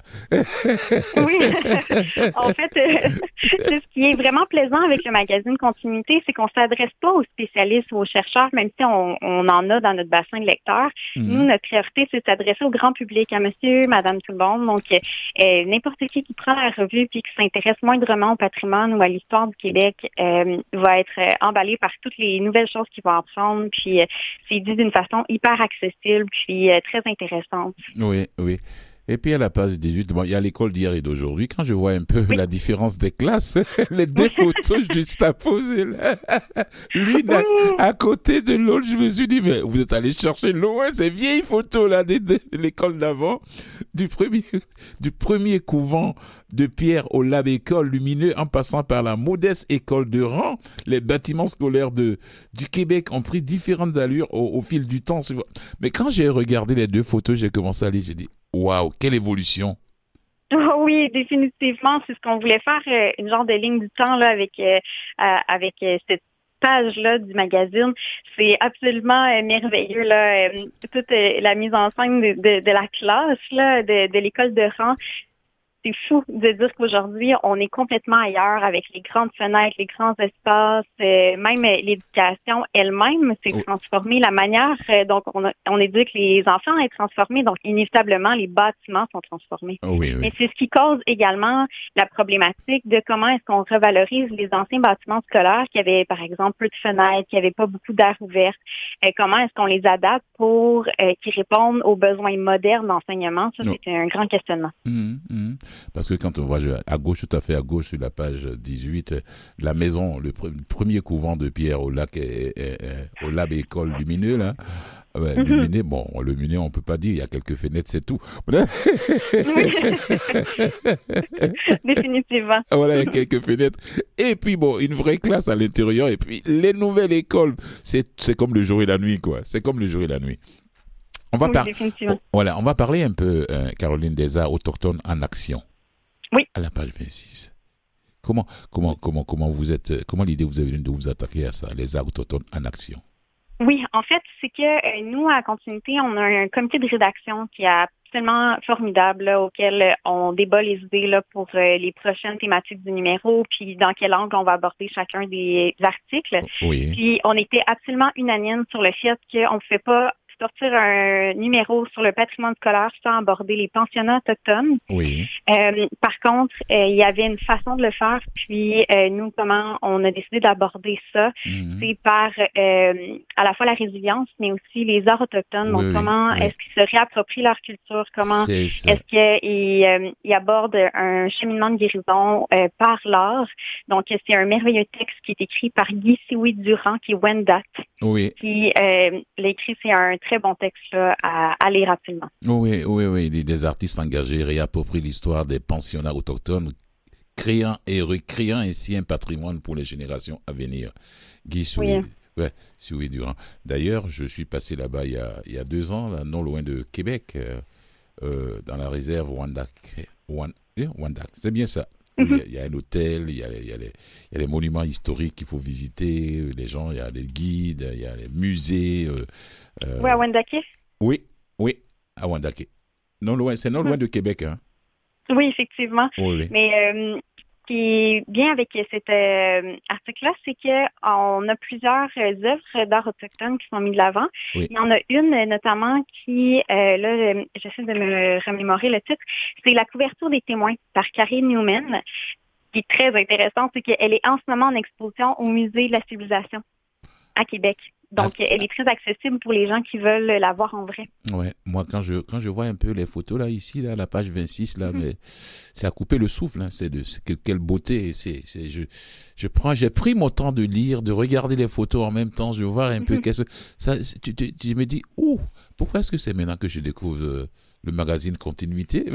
Speaker 6: Oui, en fait, euh, ce qui est vraiment plaisant avec le magazine Continuité, c'est qu'on ne s'adresse pas aux spécialistes ou aux chercheurs, même si on, on en a dans notre bassin de lecteurs. Mm-hmm. Nous, notre priorité, c'est de s'adresser au grand public, à monsieur, madame, tout le monde. Donc, euh, n'importe qui qui prend la revue puis qui s'intéresse moindrement au patrimoine ou à l'histoire du Québec euh, va être euh, emballé par toutes les nouvelles choses qu'il va apprendre. Puis, euh, c'est dit d'une façon hyper accessible puis euh, très intéressante.
Speaker 1: Oui, oui. Et puis à la page dix-huit, bon, il y a l'école d'hier et d'aujourd'hui. Quand je vois un peu oui. la différence des classes, les deux photos juste à poser là, l'une à, à côté de l'autre, je me suis dit, mais vous êtes allé chercher loin ces vieilles photos là de, de, de l'école d'avant, du premier, du premier couvent de pierre au lab école lumineux en passant par la modeste école de rang. Les bâtiments scolaires de, du Québec ont pris différentes allures au, au fil du temps. Mais quand j'ai regardé les deux photos, j'ai commencé à lire, j'ai dit, waouh, quelle évolution!
Speaker 6: Oh oui, définitivement, c'est ce qu'on voulait faire, euh, une genre de ligne du temps là avec euh, euh, avec euh, cette page-là du magazine. C'est absolument euh, merveilleux là, euh, toute euh, la mise en scène de, de, de la classe là, de, de l'école de rang. C'est fou de dire qu'aujourd'hui, on est complètement ailleurs avec les grandes fenêtres, les grands espaces, euh, même euh, l'éducation elle-même s'est transformée. La manière euh, dont on, a, on éduque les enfants est transformée, donc inévitablement, les bâtiments sont transformés.
Speaker 1: Oh oui, oui.
Speaker 6: Mais c'est ce qui cause également la problématique de comment est-ce qu'on revalorise les anciens bâtiments scolaires qui avaient, par exemple, peu de fenêtres, qui n'avaient pas beaucoup d'air ouvert. Euh, comment est-ce qu'on les adapte pour euh, qu'ils répondent aux besoins modernes d'enseignement? Ça, oh. c'est un grand questionnement.
Speaker 1: Mmh, mmh. Parce que quand on voit à gauche, tout à fait à gauche, sur la page dix-huit, la maison, le pre- premier couvent de pierre au lac, est, est, est, au lab école lumineux, là. Ouais,
Speaker 6: Mhm.
Speaker 1: lumineux, bon, lumineux, on peut pas dire, il y a quelques fenêtres, c'est tout.
Speaker 6: Oui. Définitivement.
Speaker 1: Voilà, il y a quelques fenêtres. Et puis, bon, une vraie classe à l'intérieur. Et puis, les nouvelles écoles, c'est, c'est comme le jour et la nuit, quoi. C'est comme le jour et la nuit. On va,
Speaker 6: Oui,
Speaker 1: par...
Speaker 6: définitivement.
Speaker 1: voilà, on va parler un peu, euh, Caroline, des arts autochtones en action.
Speaker 6: Oui.
Speaker 1: À la page vingt-six. Comment, comment, comment, comment vous êtes, comment l'idée vous avez de vous attaquer à ça, les arts autochtones en action?
Speaker 6: Oui, en fait, c'est que euh, nous, à Continuité, on a un comité de rédaction qui est absolument formidable, là, auquel on débat les idées là, pour euh, les prochaines thématiques du numéro, puis dans quel angle on va aborder chacun des articles.
Speaker 1: Oui.
Speaker 6: Puis on était absolument unanime sur le fait qu'on ne fait pas sortir un numéro sur le patrimoine scolaire sans aborder les pensionnats autochtones.
Speaker 1: Oui.
Speaker 6: Euh, par contre, euh, il y avait une façon de le faire, puis euh, nous, comment on a décidé d'aborder ça,
Speaker 1: Mhm.
Speaker 6: c'est par euh, à la fois la résilience, mais aussi les arts autochtones. Donc,
Speaker 1: Oui, oui,
Speaker 6: comment
Speaker 1: oui.
Speaker 6: est-ce qu'ils se réapproprient leur culture, comment
Speaker 1: C'est ça.
Speaker 6: est-ce qu'ils euh, ils abordent un cheminement de guérison euh, par l'art. Donc, c'est un merveilleux texte qui est écrit par Guy Sioui Durand, qui est Wendat,
Speaker 1: Oui.
Speaker 6: qui euh, l'a écrit. C'est un très bon texte là, à, à lire rapidement.
Speaker 1: Oui, oui, oui. Des, des artistes engagés réapproprient l'histoire des pensionnats autochtones, créant et recréant ainsi un patrimoine pour les générations à venir. Guy Sioui,
Speaker 6: Oui.
Speaker 1: ouais, Sioui Durand. D'ailleurs, je suis passé là-bas il y a, il y a deux ans, là, non loin de Québec, euh, euh, dans la réserve Wendat. Wan- eh, Wendat, c'est bien ça. Oui, il y a- il y a un hôtel, il y a, il y a les, il y a les monuments historiques qu'il faut visiter, les gens, il y a les guides, il y a les musées. Euh, euh,
Speaker 6: Oui, à Wendake?
Speaker 1: oui, oui, à Wendake. Non loin, c'est non loin de Québec, hein.
Speaker 6: Oui, effectivement.
Speaker 1: Oui, oui.
Speaker 6: Mais euh, ce qui est bien avec cet euh, article-là, c'est qu'on a plusieurs euh, œuvres d'art autochtone qui sont mises de l'avant.
Speaker 1: Oui.
Speaker 6: Il y en a une euh, notamment qui, euh, là, euh, j'essaie de me remémorer le titre, c'est La couverture des témoins par Carrie Newman. Ce qui est très intéressant, c'est qu'elle est en ce moment en exposition au Musée de la civilisation à Québec. Donc,
Speaker 1: Ah.
Speaker 6: elle est très accessible pour les gens qui veulent la voir en vrai.
Speaker 1: Ouais, moi quand je quand je vois un peu les photos là ici là, la page vingt-six là,
Speaker 6: Mhm.
Speaker 1: mais c'est à couper le souffle, hein. C'est de c'est que- quelle beauté, c'est c'est je je prends j'ai pris mon temps de lire, de regarder les photos en même temps, je vois un peu
Speaker 6: Mhm.
Speaker 1: qu'est-ce ça c'est- tu, tu, tu me dis ouh, pourquoi est-ce que c'est maintenant que je découvre euh, le magazine Continuité?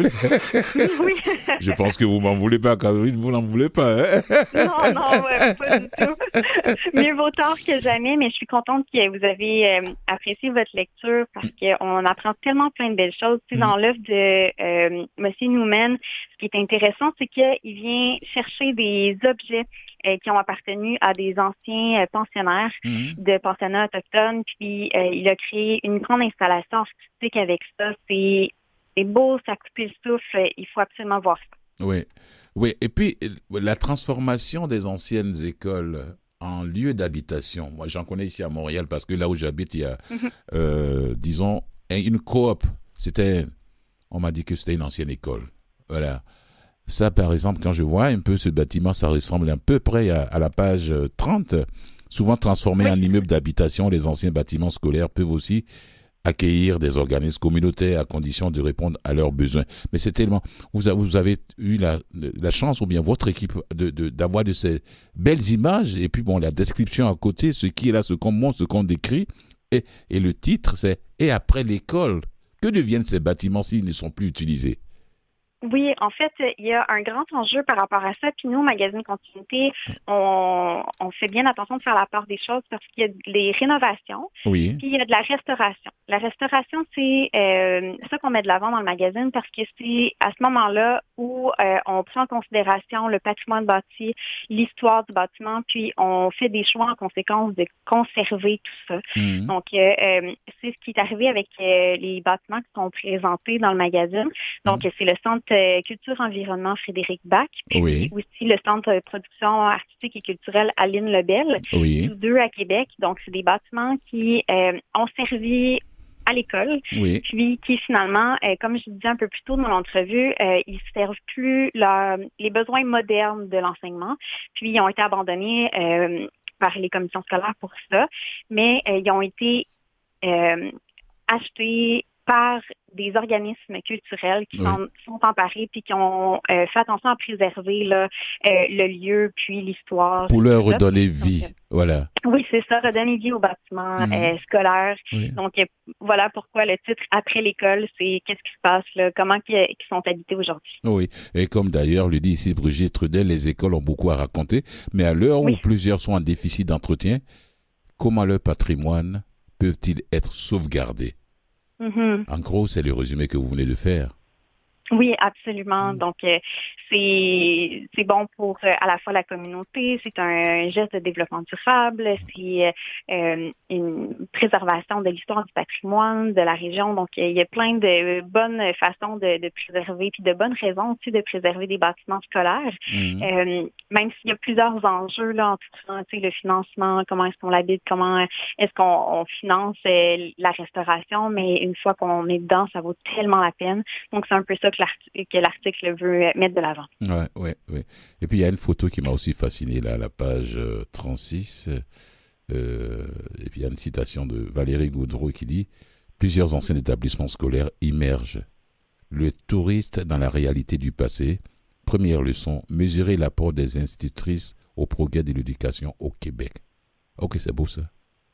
Speaker 6: Oui.
Speaker 1: Je pense que vous m'en voulez pas, Caroline, vous n'en voulez pas, hein?
Speaker 6: Non, non, ouais, pas du tout. Mieux vaut tard que jamais, mais je suis contente que vous avez euh, apprécié votre lecture parce qu'on apprend tellement plein de belles choses. Tu sais, dans l'œuvre de euh, Monsieur Newman, ce qui est intéressant, c'est qu'il vient chercher des objets euh, qui ont appartenu à des anciens euh, pensionnaires
Speaker 1: Mhm.
Speaker 6: de pensionnats autochtones, puis euh, il a créé une grande installation artistique avec ça. C'est c'est beau, ça coupe le souffle, il faut absolument voir ça.
Speaker 1: Oui, oui. Et puis, euh, la transformation des anciennes écoles en lieu d'habitation. Moi, j'en connais ici à Montréal parce que là où j'habite, il y a,
Speaker 6: Mhm.
Speaker 1: euh, disons, une coop. C'était, on m'a dit que c'était une ancienne école. Voilà. Ça, par exemple, quand je vois un peu ce bâtiment, ça ressemble à peu près à, à la page euh, trente. Souvent transformé
Speaker 6: Oui.
Speaker 1: en immeuble d'habitation, les anciens bâtiments scolaires peuvent aussi accueillir des organismes communautaires à condition de répondre à leurs besoins. Mais c'est tellement... Vous avez, vous avez eu la, la chance, ou bien votre équipe, de, de, d'avoir de ces belles images, et puis bon, la description à côté, ce qui est là, ce qu'on montre, ce qu'on décrit, et, et le titre, c'est « Et après l'école, que deviennent ces bâtiments s'ils ne sont plus utilisés ?»
Speaker 6: Oui, en fait, il y a un grand enjeu par rapport à ça. Puis nous, au Magazine Continuité, on, on fait bien attention de faire la part des choses parce qu'il y a des rénovations,
Speaker 1: Oui.
Speaker 6: puis il y a de la restauration. La restauration, c'est euh, ça qu'on met de l'avant dans le magazine parce que c'est à ce moment-là où euh, on prend en considération le patrimoine bâti, l'histoire du bâtiment, puis on fait des choix en conséquence de conserver tout ça.
Speaker 1: Mhm.
Speaker 6: Donc, euh, euh, c'est ce qui est arrivé avec euh, les bâtiments qui sont présentés dans le magazine. Donc, c'est le Centre euh, Culture Environnement Frédéric Bach, puis
Speaker 1: Oui.
Speaker 6: aussi le Centre de production artistique et culturelle Aline Lebel,
Speaker 1: Oui.
Speaker 6: tous deux à Québec. Donc, c'est des bâtiments qui euh, ont servi à l'école,
Speaker 1: Oui.
Speaker 6: puis qui finalement, euh, comme je disais un peu plus tôt dans l'entrevue, euh, ils servent plus leur, les besoins modernes de l'enseignement, puis ils ont été abandonnés euh, par les commissions scolaires pour ça, mais euh, ils ont été euh, achetés par des organismes culturels qui
Speaker 1: Oui.
Speaker 6: sont, sont emparés puis qui ont euh, fait attention à préserver là, euh, le lieu puis l'histoire.
Speaker 1: Pour leur
Speaker 6: tout ça.
Speaker 1: redonner
Speaker 6: Donc,
Speaker 1: vie.
Speaker 6: euh,
Speaker 1: Voilà.
Speaker 6: Oui, c'est ça, redonner vie aux bâtiments
Speaker 1: Mhm.
Speaker 6: euh, scolaires.
Speaker 1: Oui.
Speaker 6: Donc, euh, voilà pourquoi le titre « Après l'école », c'est qu'est-ce qui se passe là, comment qui, qui sont habités aujourd'hui.
Speaker 1: Oui. Et comme d'ailleurs le dit ici Brigitte Trudel, les écoles ont beaucoup à raconter, mais à l'heure
Speaker 6: Oui.
Speaker 1: où plusieurs sont en déficit d'entretien, comment leur patrimoine peuvent-ils être sauvegardés?
Speaker 6: Mhm.
Speaker 1: En gros, c'est le résumé que vous venez de faire.
Speaker 6: Oui, absolument.
Speaker 1: Mm.
Speaker 6: Donc, euh, c'est c'est bon pour euh, à la fois la communauté, c'est un geste de développement durable, c'est euh, une préservation de l'histoire du patrimoine de la région. Donc, euh, il y a plein de bonnes façons de, de préserver, puis de bonnes raisons aussi de préserver des bâtiments scolaires.
Speaker 1: Mhm.
Speaker 6: Euh, même s'il y a plusieurs enjeux là en tout ça, tu sais, le financement, comment est-ce qu'on l'habite, comment est-ce qu'on on finance euh, la restauration, mais une fois qu'on est dedans, ça vaut tellement la peine. Donc, c'est un peu ça que l'article, que l'article veut mettre de l'avant.
Speaker 1: Ouais, ouais, ouais. Et puis il y a une photo qui m'a aussi fasciné là, à la page euh, trente-six. Euh, et puis il y a une citation de Valérie Gaudreau qui dit « Plusieurs anciens établissements scolaires immergent le touriste dans la réalité du passé. Première leçon, mesurer l'apport des institutrices au progrès de l'éducation au Québec. » Ok, c'est beau ça.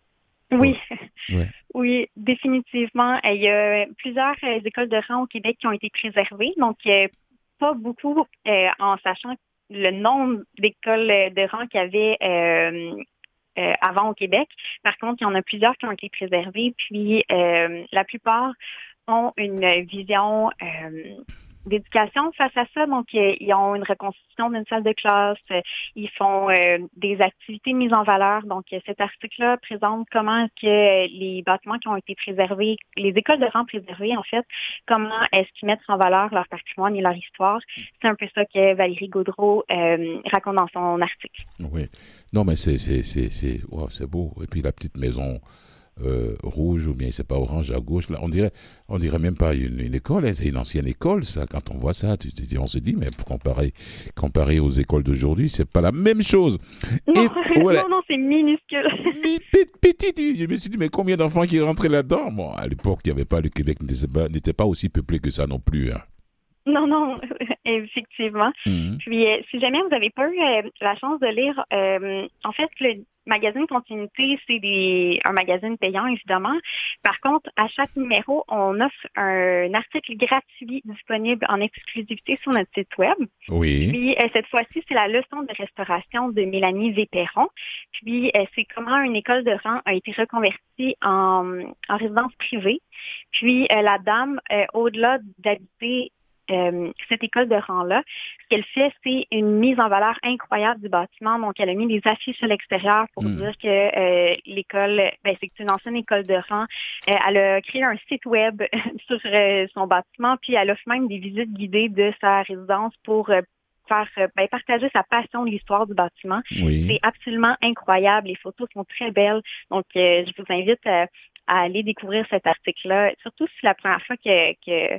Speaker 6: Oui,
Speaker 1: Ouais.
Speaker 6: oui, définitivement. Il y a plusieurs euh, écoles de rang au Québec qui ont été préservées, donc euh, pas beaucoup euh, en sachant le nombre d'écoles de rang qu'il y avait euh, euh, avant au Québec. Par contre, il y en a plusieurs qui ont été préservées, puis euh, la plupart ont une vision euh, d'éducation face à ça. Donc, euh, ils ont une reconstitution d'une salle de classe, euh, ils font euh, des activités mises en valeur. Donc, euh, cet article-là présente comment est-ce que euh, les bâtiments qui ont été préservés, les écoles de rang préservées, en fait, comment est-ce qu'ils mettent en valeur leur patrimoine et leur histoire. C'est un peu ça que Valérie Gaudreau euh, raconte dans son article.
Speaker 1: Oui. Non, mais c'est, c'est, c'est, c'est, wow, c'est beau. Et puis la petite maison euh, rouge ou bien c'est pas orange à gauche, là, on dirait, on dirait même pas une, une école, hein, c'est une ancienne école, ça. Quand on voit ça, tu te dis, on se dit, mais comparé, comparé aux écoles d'aujourd'hui, c'est pas la même chose.
Speaker 6: Non,
Speaker 1: Et, voilà.
Speaker 6: non, non, c'est minuscule.
Speaker 1: Mais petit, petit, je me suis dit, mais combien d'enfants qui rentraient là-dedans? Bon, à l'époque, il n'y avait pas, le Québec n'était pas, n'était pas aussi peuplé que ça non plus, hein.
Speaker 6: Non, non, effectivement.
Speaker 1: Mhm.
Speaker 6: Puis, euh, si jamais vous n'avez pas eu euh, la chance de lire, euh, en fait, le magazine Continuité, c'est des, un magazine payant, évidemment. Par contre, à chaque numéro, on offre un article gratuit disponible en exclusivité sur notre site web.
Speaker 1: Oui.
Speaker 6: Puis, euh, cette fois-ci, c'est la leçon de restauration de Mélanie Véperon. Puis, euh, c'est comment une école de rang a été reconvertie en, en résidence privée. Puis, euh, la dame, euh, au-delà d'habiter Euh, cette école de rang-là, ce qu'elle fait, c'est une mise en valeur incroyable du bâtiment. Donc, elle a mis des affiches à l'extérieur pour
Speaker 1: Mm.
Speaker 6: dire que euh, l'école, ben, c'est une ancienne école de rang. Euh, elle a créé un site web sur euh, son bâtiment, puis elle offre même des visites guidées de sa résidence pour euh, faire euh, ben, partager sa passion de l'histoire du bâtiment.
Speaker 1: Oui.
Speaker 6: C'est absolument incroyable. Les photos sont très belles. Donc, euh, je vous invite à, à aller découvrir cet article-là, surtout si c'est la première fois que, que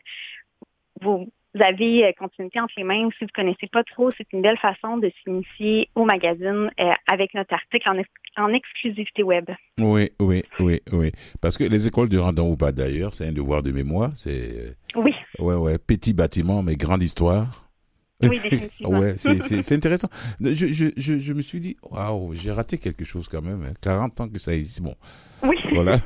Speaker 6: vous Vous avez euh, Continuité entre les mains, ou si vous ne connaissez pas trop, c'est une belle façon de s'initier au magazine euh, avec notre article en, ex- en exclusivité web.
Speaker 1: Oui, oui, oui, oui. Parce que les écoles de Randon ou pas d'ailleurs, c'est un devoir de mémoire. C'est
Speaker 6: Oui.
Speaker 1: ouais, ouais, petit bâtiment mais grande histoire.
Speaker 6: Oui, définitivement.
Speaker 1: Ouais, c'est, c'est, c'est intéressant. Je, je, je, je me suis dit, waouh, j'ai raté quelque chose quand même. Hein. quarante ans que ça existe. Bon,
Speaker 6: Oui.
Speaker 1: voilà.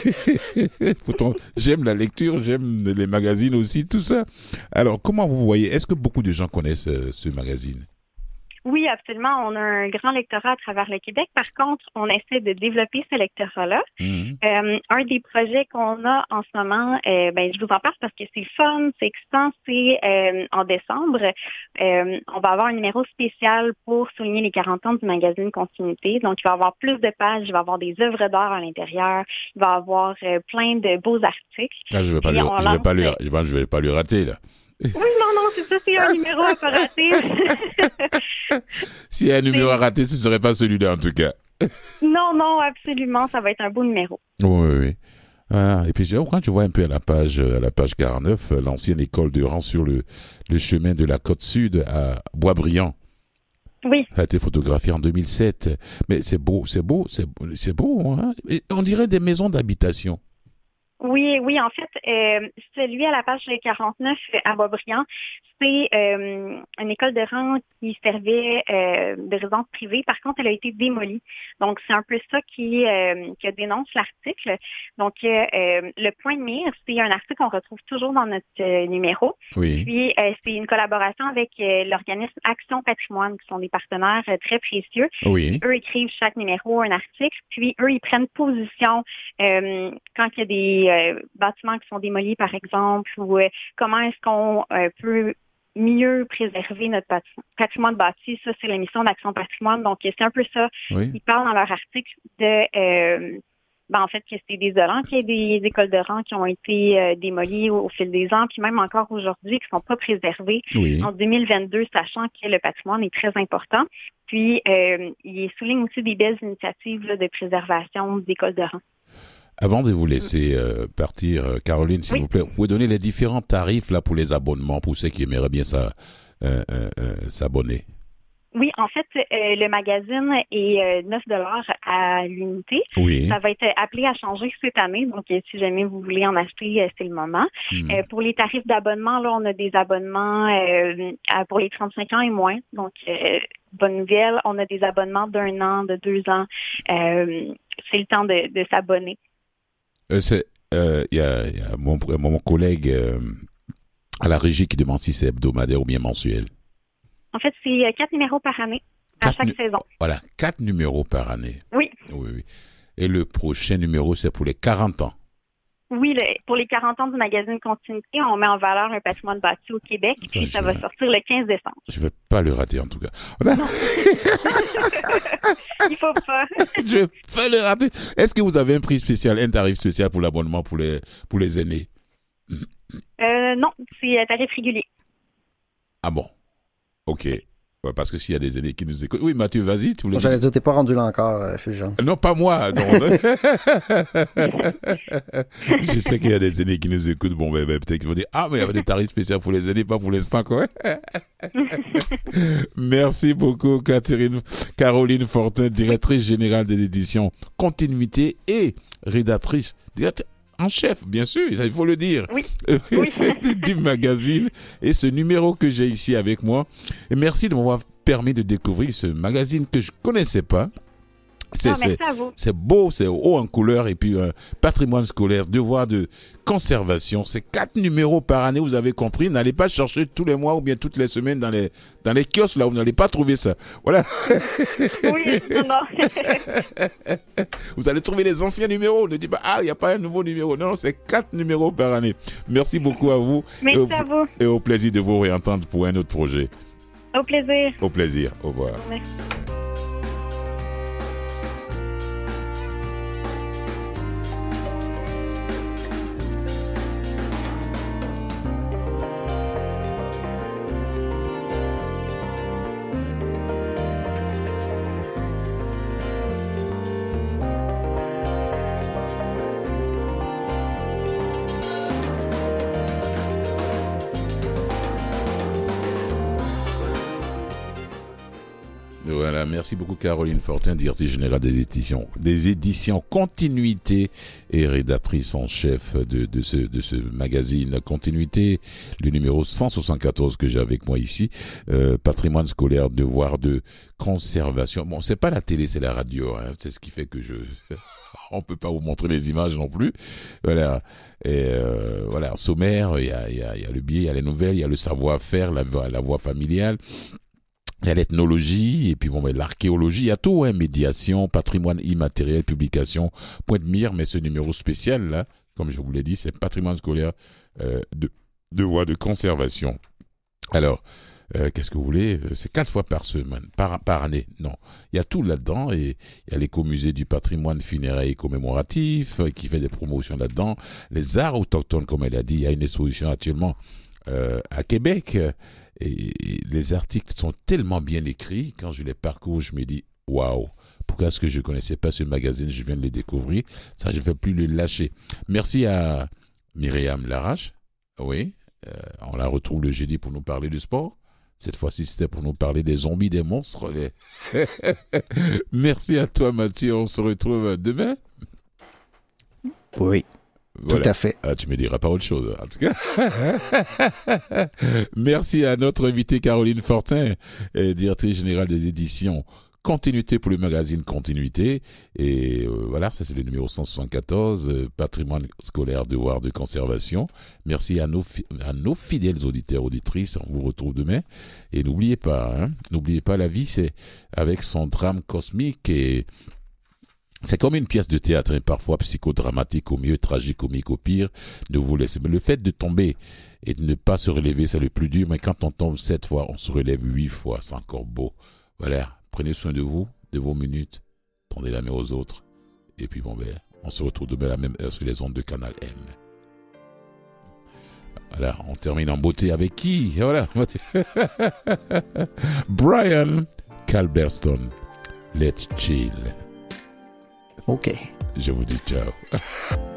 Speaker 1: Pourtant, j'aime la lecture, j'aime les magazines aussi, tout ça. Alors, comment vous voyez, est-ce que beaucoup de gens connaissent euh, ce magazine?
Speaker 6: Oui, absolument. On a un grand lectorat à travers le Québec. Par contre, on essaie de développer ce lectorat-là.
Speaker 1: Mmh.
Speaker 6: Euh, un des projets qu'on a en ce moment, euh, ben, je vous en parle parce que c'est fun, c'est excitant, c'est euh, en décembre. Euh, on va avoir un numéro spécial pour souligner les quarante ans du magazine Continuité. Donc, il va y avoir plus de pages, il va y avoir des œuvres d'art à l'intérieur, il va y avoir euh, plein de beaux articles.
Speaker 1: Ah, je ne vais, pas
Speaker 6: Puis
Speaker 1: le,
Speaker 6: on
Speaker 1: je vais,
Speaker 6: lance-
Speaker 1: pas le, je vais, je vais pas le rater, là.
Speaker 6: Oui, non, non, c'est ça, c'est un numéro à pas rater.
Speaker 1: S'il y a un numéro à rater, ce ne serait pas celui-là, en tout cas.
Speaker 6: Non, non, absolument, ça va être un beau numéro.
Speaker 1: Oui, oui, oui. Voilà. Et puis, quand tu vois un peu à la page, à la page quarante-neuf, l'ancienne école de rang sur le, le chemin de la côte sud à Boisbriand.
Speaker 6: Oui.
Speaker 1: Ça a été photographié en deux mille sept. Mais c'est beau, c'est beau, c'est, c'est beau, hein. Et on dirait des maisons d'habitation.
Speaker 6: Oui, oui, en fait, euh, celui à la page quarante-neuf à Boisbriand, c'est euh, une école de rang qui servait euh, de résidence privée. Par contre, elle a été démolie. Donc, c'est un peu ça qui, euh, qui dénonce l'article. Donc, euh, le point de mire, c'est un article qu'on retrouve toujours dans notre euh, numéro.
Speaker 1: Oui.
Speaker 6: Puis, euh, c'est une collaboration avec euh, l'organisme Action Patrimoine, qui sont des partenaires euh, très précieux.
Speaker 1: Oui.
Speaker 6: Eux écrivent chaque numéro un article, puis eux, ils prennent position euh, quand il y a des Euh, bâtiments qui sont démolis, par exemple, ou euh, comment est-ce qu'on euh, peut mieux préserver notre pat- patrimoine bâti. Ça, c'est la mission d'Action Patrimoine. Donc, c'est un peu ça.
Speaker 1: Oui.
Speaker 6: Ils parlent dans leur article de, euh, ben, en fait, que c'est désolant qu'il y ait des écoles de rang qui ont été euh, démolies au, au fil des ans, puis même encore aujourd'hui, qui ne sont pas préservées
Speaker 1: Oui.
Speaker 6: en deux mille vingt-deux, sachant que le patrimoine est très important. Puis, euh, il souligne aussi des belles initiatives là, de préservation d'écoles de rang.
Speaker 1: Avant de vous laisser euh, partir, euh, Caroline, s'il
Speaker 6: oui.
Speaker 1: vous plaît, vous pouvez donner les différents tarifs là pour les abonnements, pour ceux qui aimeraient bien ça, euh, euh, euh, s'abonner.
Speaker 6: Oui, en fait, euh, le magazine est euh, neuf dollars à l'unité.
Speaker 1: Oui.
Speaker 6: Ça va être appelé à changer cette année. Donc, euh, si jamais vous voulez en acheter, euh, c'est le moment. Mmh. Euh, pour les tarifs d'abonnement, là, on a des abonnements euh, à, pour les trente-cinq ans et moins. Donc, euh, bonne nouvelle, on a des abonnements d'un an, de deux ans. Euh, c'est le temps de, de s'abonner.
Speaker 1: Euh, c'est, euh, y a, y a mon, mon collègue euh, à la régie qui demande si c'est hebdomadaire ou bien mensuel.
Speaker 6: En fait, c'est quatre numéros par année, à
Speaker 1: quatre
Speaker 6: chaque
Speaker 1: nu-
Speaker 6: saison.
Speaker 1: Voilà, quatre numéros par année.
Speaker 6: Oui.
Speaker 1: Oui, oui. Et le prochain numéro, c'est pour les quarante ans.
Speaker 6: Oui, le, pour les quarante ans du magazine Continuité, on met en valeur un patrimoine bâti au Québec,
Speaker 1: Ça,
Speaker 6: puis ça
Speaker 1: vais...
Speaker 6: va sortir le quinze décembre.
Speaker 1: Je ne vais pas le rater, en tout cas.
Speaker 6: Il faut pas.
Speaker 1: Je vais pas le rater. Est-ce que vous avez un prix spécial, un tarif spécial pour l'abonnement pour les, pour les aînés?
Speaker 6: Euh, non, c'est tarif régulier.
Speaker 1: Ah bon? OK. Ouais, parce que s'il y a des aînés qui nous écoutent. Oui, Mathieu, vas-y. Tu voulais
Speaker 2: Moi, j'allais dire, t'es pas rendu là encore, euh, Fulgence.
Speaker 1: Non, pas moi. Non. Je sais qu'il y a des aînés qui nous écoutent. Bon, ben, ben peut-être qu'ils vont dire, ah, mais il y a des tarifs spéciaux pour les aînés, pas pour l'instant, quoi. Merci beaucoup, Catherine, Caroline Fortin, directrice générale de l'édition Continuité et rédactrice, directrice en chef, bien sûr, il faut le dire,
Speaker 6: oui. Oui.
Speaker 1: du magazine. Et ce numéro que j'ai ici avec moi. Et merci de m'avoir permis de découvrir ce magazine que je ne connaissais pas. C'est,
Speaker 6: ah, merci
Speaker 1: c'est,
Speaker 6: à vous.
Speaker 1: c'est beau, c'est haut en couleur et puis euh, patrimoine scolaire, devoir de conservation. C'est quatre numéros par année, vous avez compris. N'allez pas chercher tous les mois ou bien toutes les semaines dans les dans les kiosques là, vous n'allez pas trouver ça. Voilà.
Speaker 6: Oui, non, non.
Speaker 1: Vous allez trouver les anciens numéros. Ne dites pas ah il n'y a pas un nouveau numéro. Non, c'est quatre numéros par année. Merci beaucoup à vous.
Speaker 6: Merci
Speaker 1: et au,
Speaker 6: à vous.
Speaker 1: Et au plaisir de vous réentendre pour un autre projet.
Speaker 6: Au plaisir.
Speaker 1: Au plaisir. Au revoir.
Speaker 6: Merci.
Speaker 1: Voilà, merci beaucoup Caroline Fortin, directrice générale des éditions, des éditions Continuité et rédactrice en chef de, de ce, de ce magazine Continuité, le numéro cent soixante-quatorze que j'ai avec moi ici, euh, patrimoine scolaire, devoir de conservation. Bon, c'est pas la télé, c'est la radio, hein, c'est ce qui fait que je, on peut pas vous montrer les images non plus. Voilà, et euh, voilà, sommaire, il y a, il y a, il y a le biais, il y a les nouvelles, il y a le savoir-faire, la, la voie familiale. Il y a l'ethnologie, et puis bon, ben, l'archéologie, il y a tout, hein, médiation, patrimoine immatériel, publication, point de mire, mais ce numéro spécial, là, comme je vous l'ai dit, c'est patrimoine scolaire euh, de, de voie de conservation. Alors, euh, qu'est-ce que vous voulez? C'est quatre fois par semaine, par, par année. Non, il y a tout là-dedans, et il y a l'écomusée du patrimoine funéraire et commémoratif, euh, qui fait des promotions là-dedans. Les arts autochtones, comme elle a dit, il y a une exposition actuellement euh, à Québec. Et les articles sont tellement bien écrits, quand je les parcours, je me dis, waouh, pourquoi est-ce que je ne connaissais pas ce magazine, je viens de les découvrir, ça je ne vais plus le lâcher. Merci à Myriam Larache, oui, euh, on la retrouve le jeudi pour nous parler du sport, cette fois-ci c'était pour nous parler des zombies, des monstres. Les... Merci à toi Mathieu, on se retrouve demain.
Speaker 2: Oui.
Speaker 1: Voilà.
Speaker 2: Tout à fait.
Speaker 1: Ah, tu me diras pas autre chose, en tout cas. Merci à notre invitée Caroline Fortin, directrice générale des éditions Continuité pour le magazine Continuité. Et euh, voilà, ça c'est le numéro cent soixante-quatorze, euh, Patrimoine scolaire, devoir de conservation. Merci à nos, fi- à nos fidèles auditeurs, auditrices. On vous retrouve demain. Et n'oubliez pas, hein, n'oubliez pas, la vie, c'est avec son drame cosmique et c'est comme une pièce de théâtre, hein, parfois psychodramatique au mieux, tragique-comique au pire. Ne vous laissez. Mais le fait de tomber et de ne pas se relever, c'est le plus dur. Mais quand on tombe sept fois, on se relève huit fois. C'est encore beau. Voilà. Prenez soin de vous, de vos minutes. Tendez la main aux autres. Et puis bon, ben, on se retrouve demain à la même heure sur les ondes de Canal M. Voilà. On termine en beauté avec qui? Voilà. Brian Calberston. Let's chill.
Speaker 2: OK.
Speaker 1: Je vous dis ciao.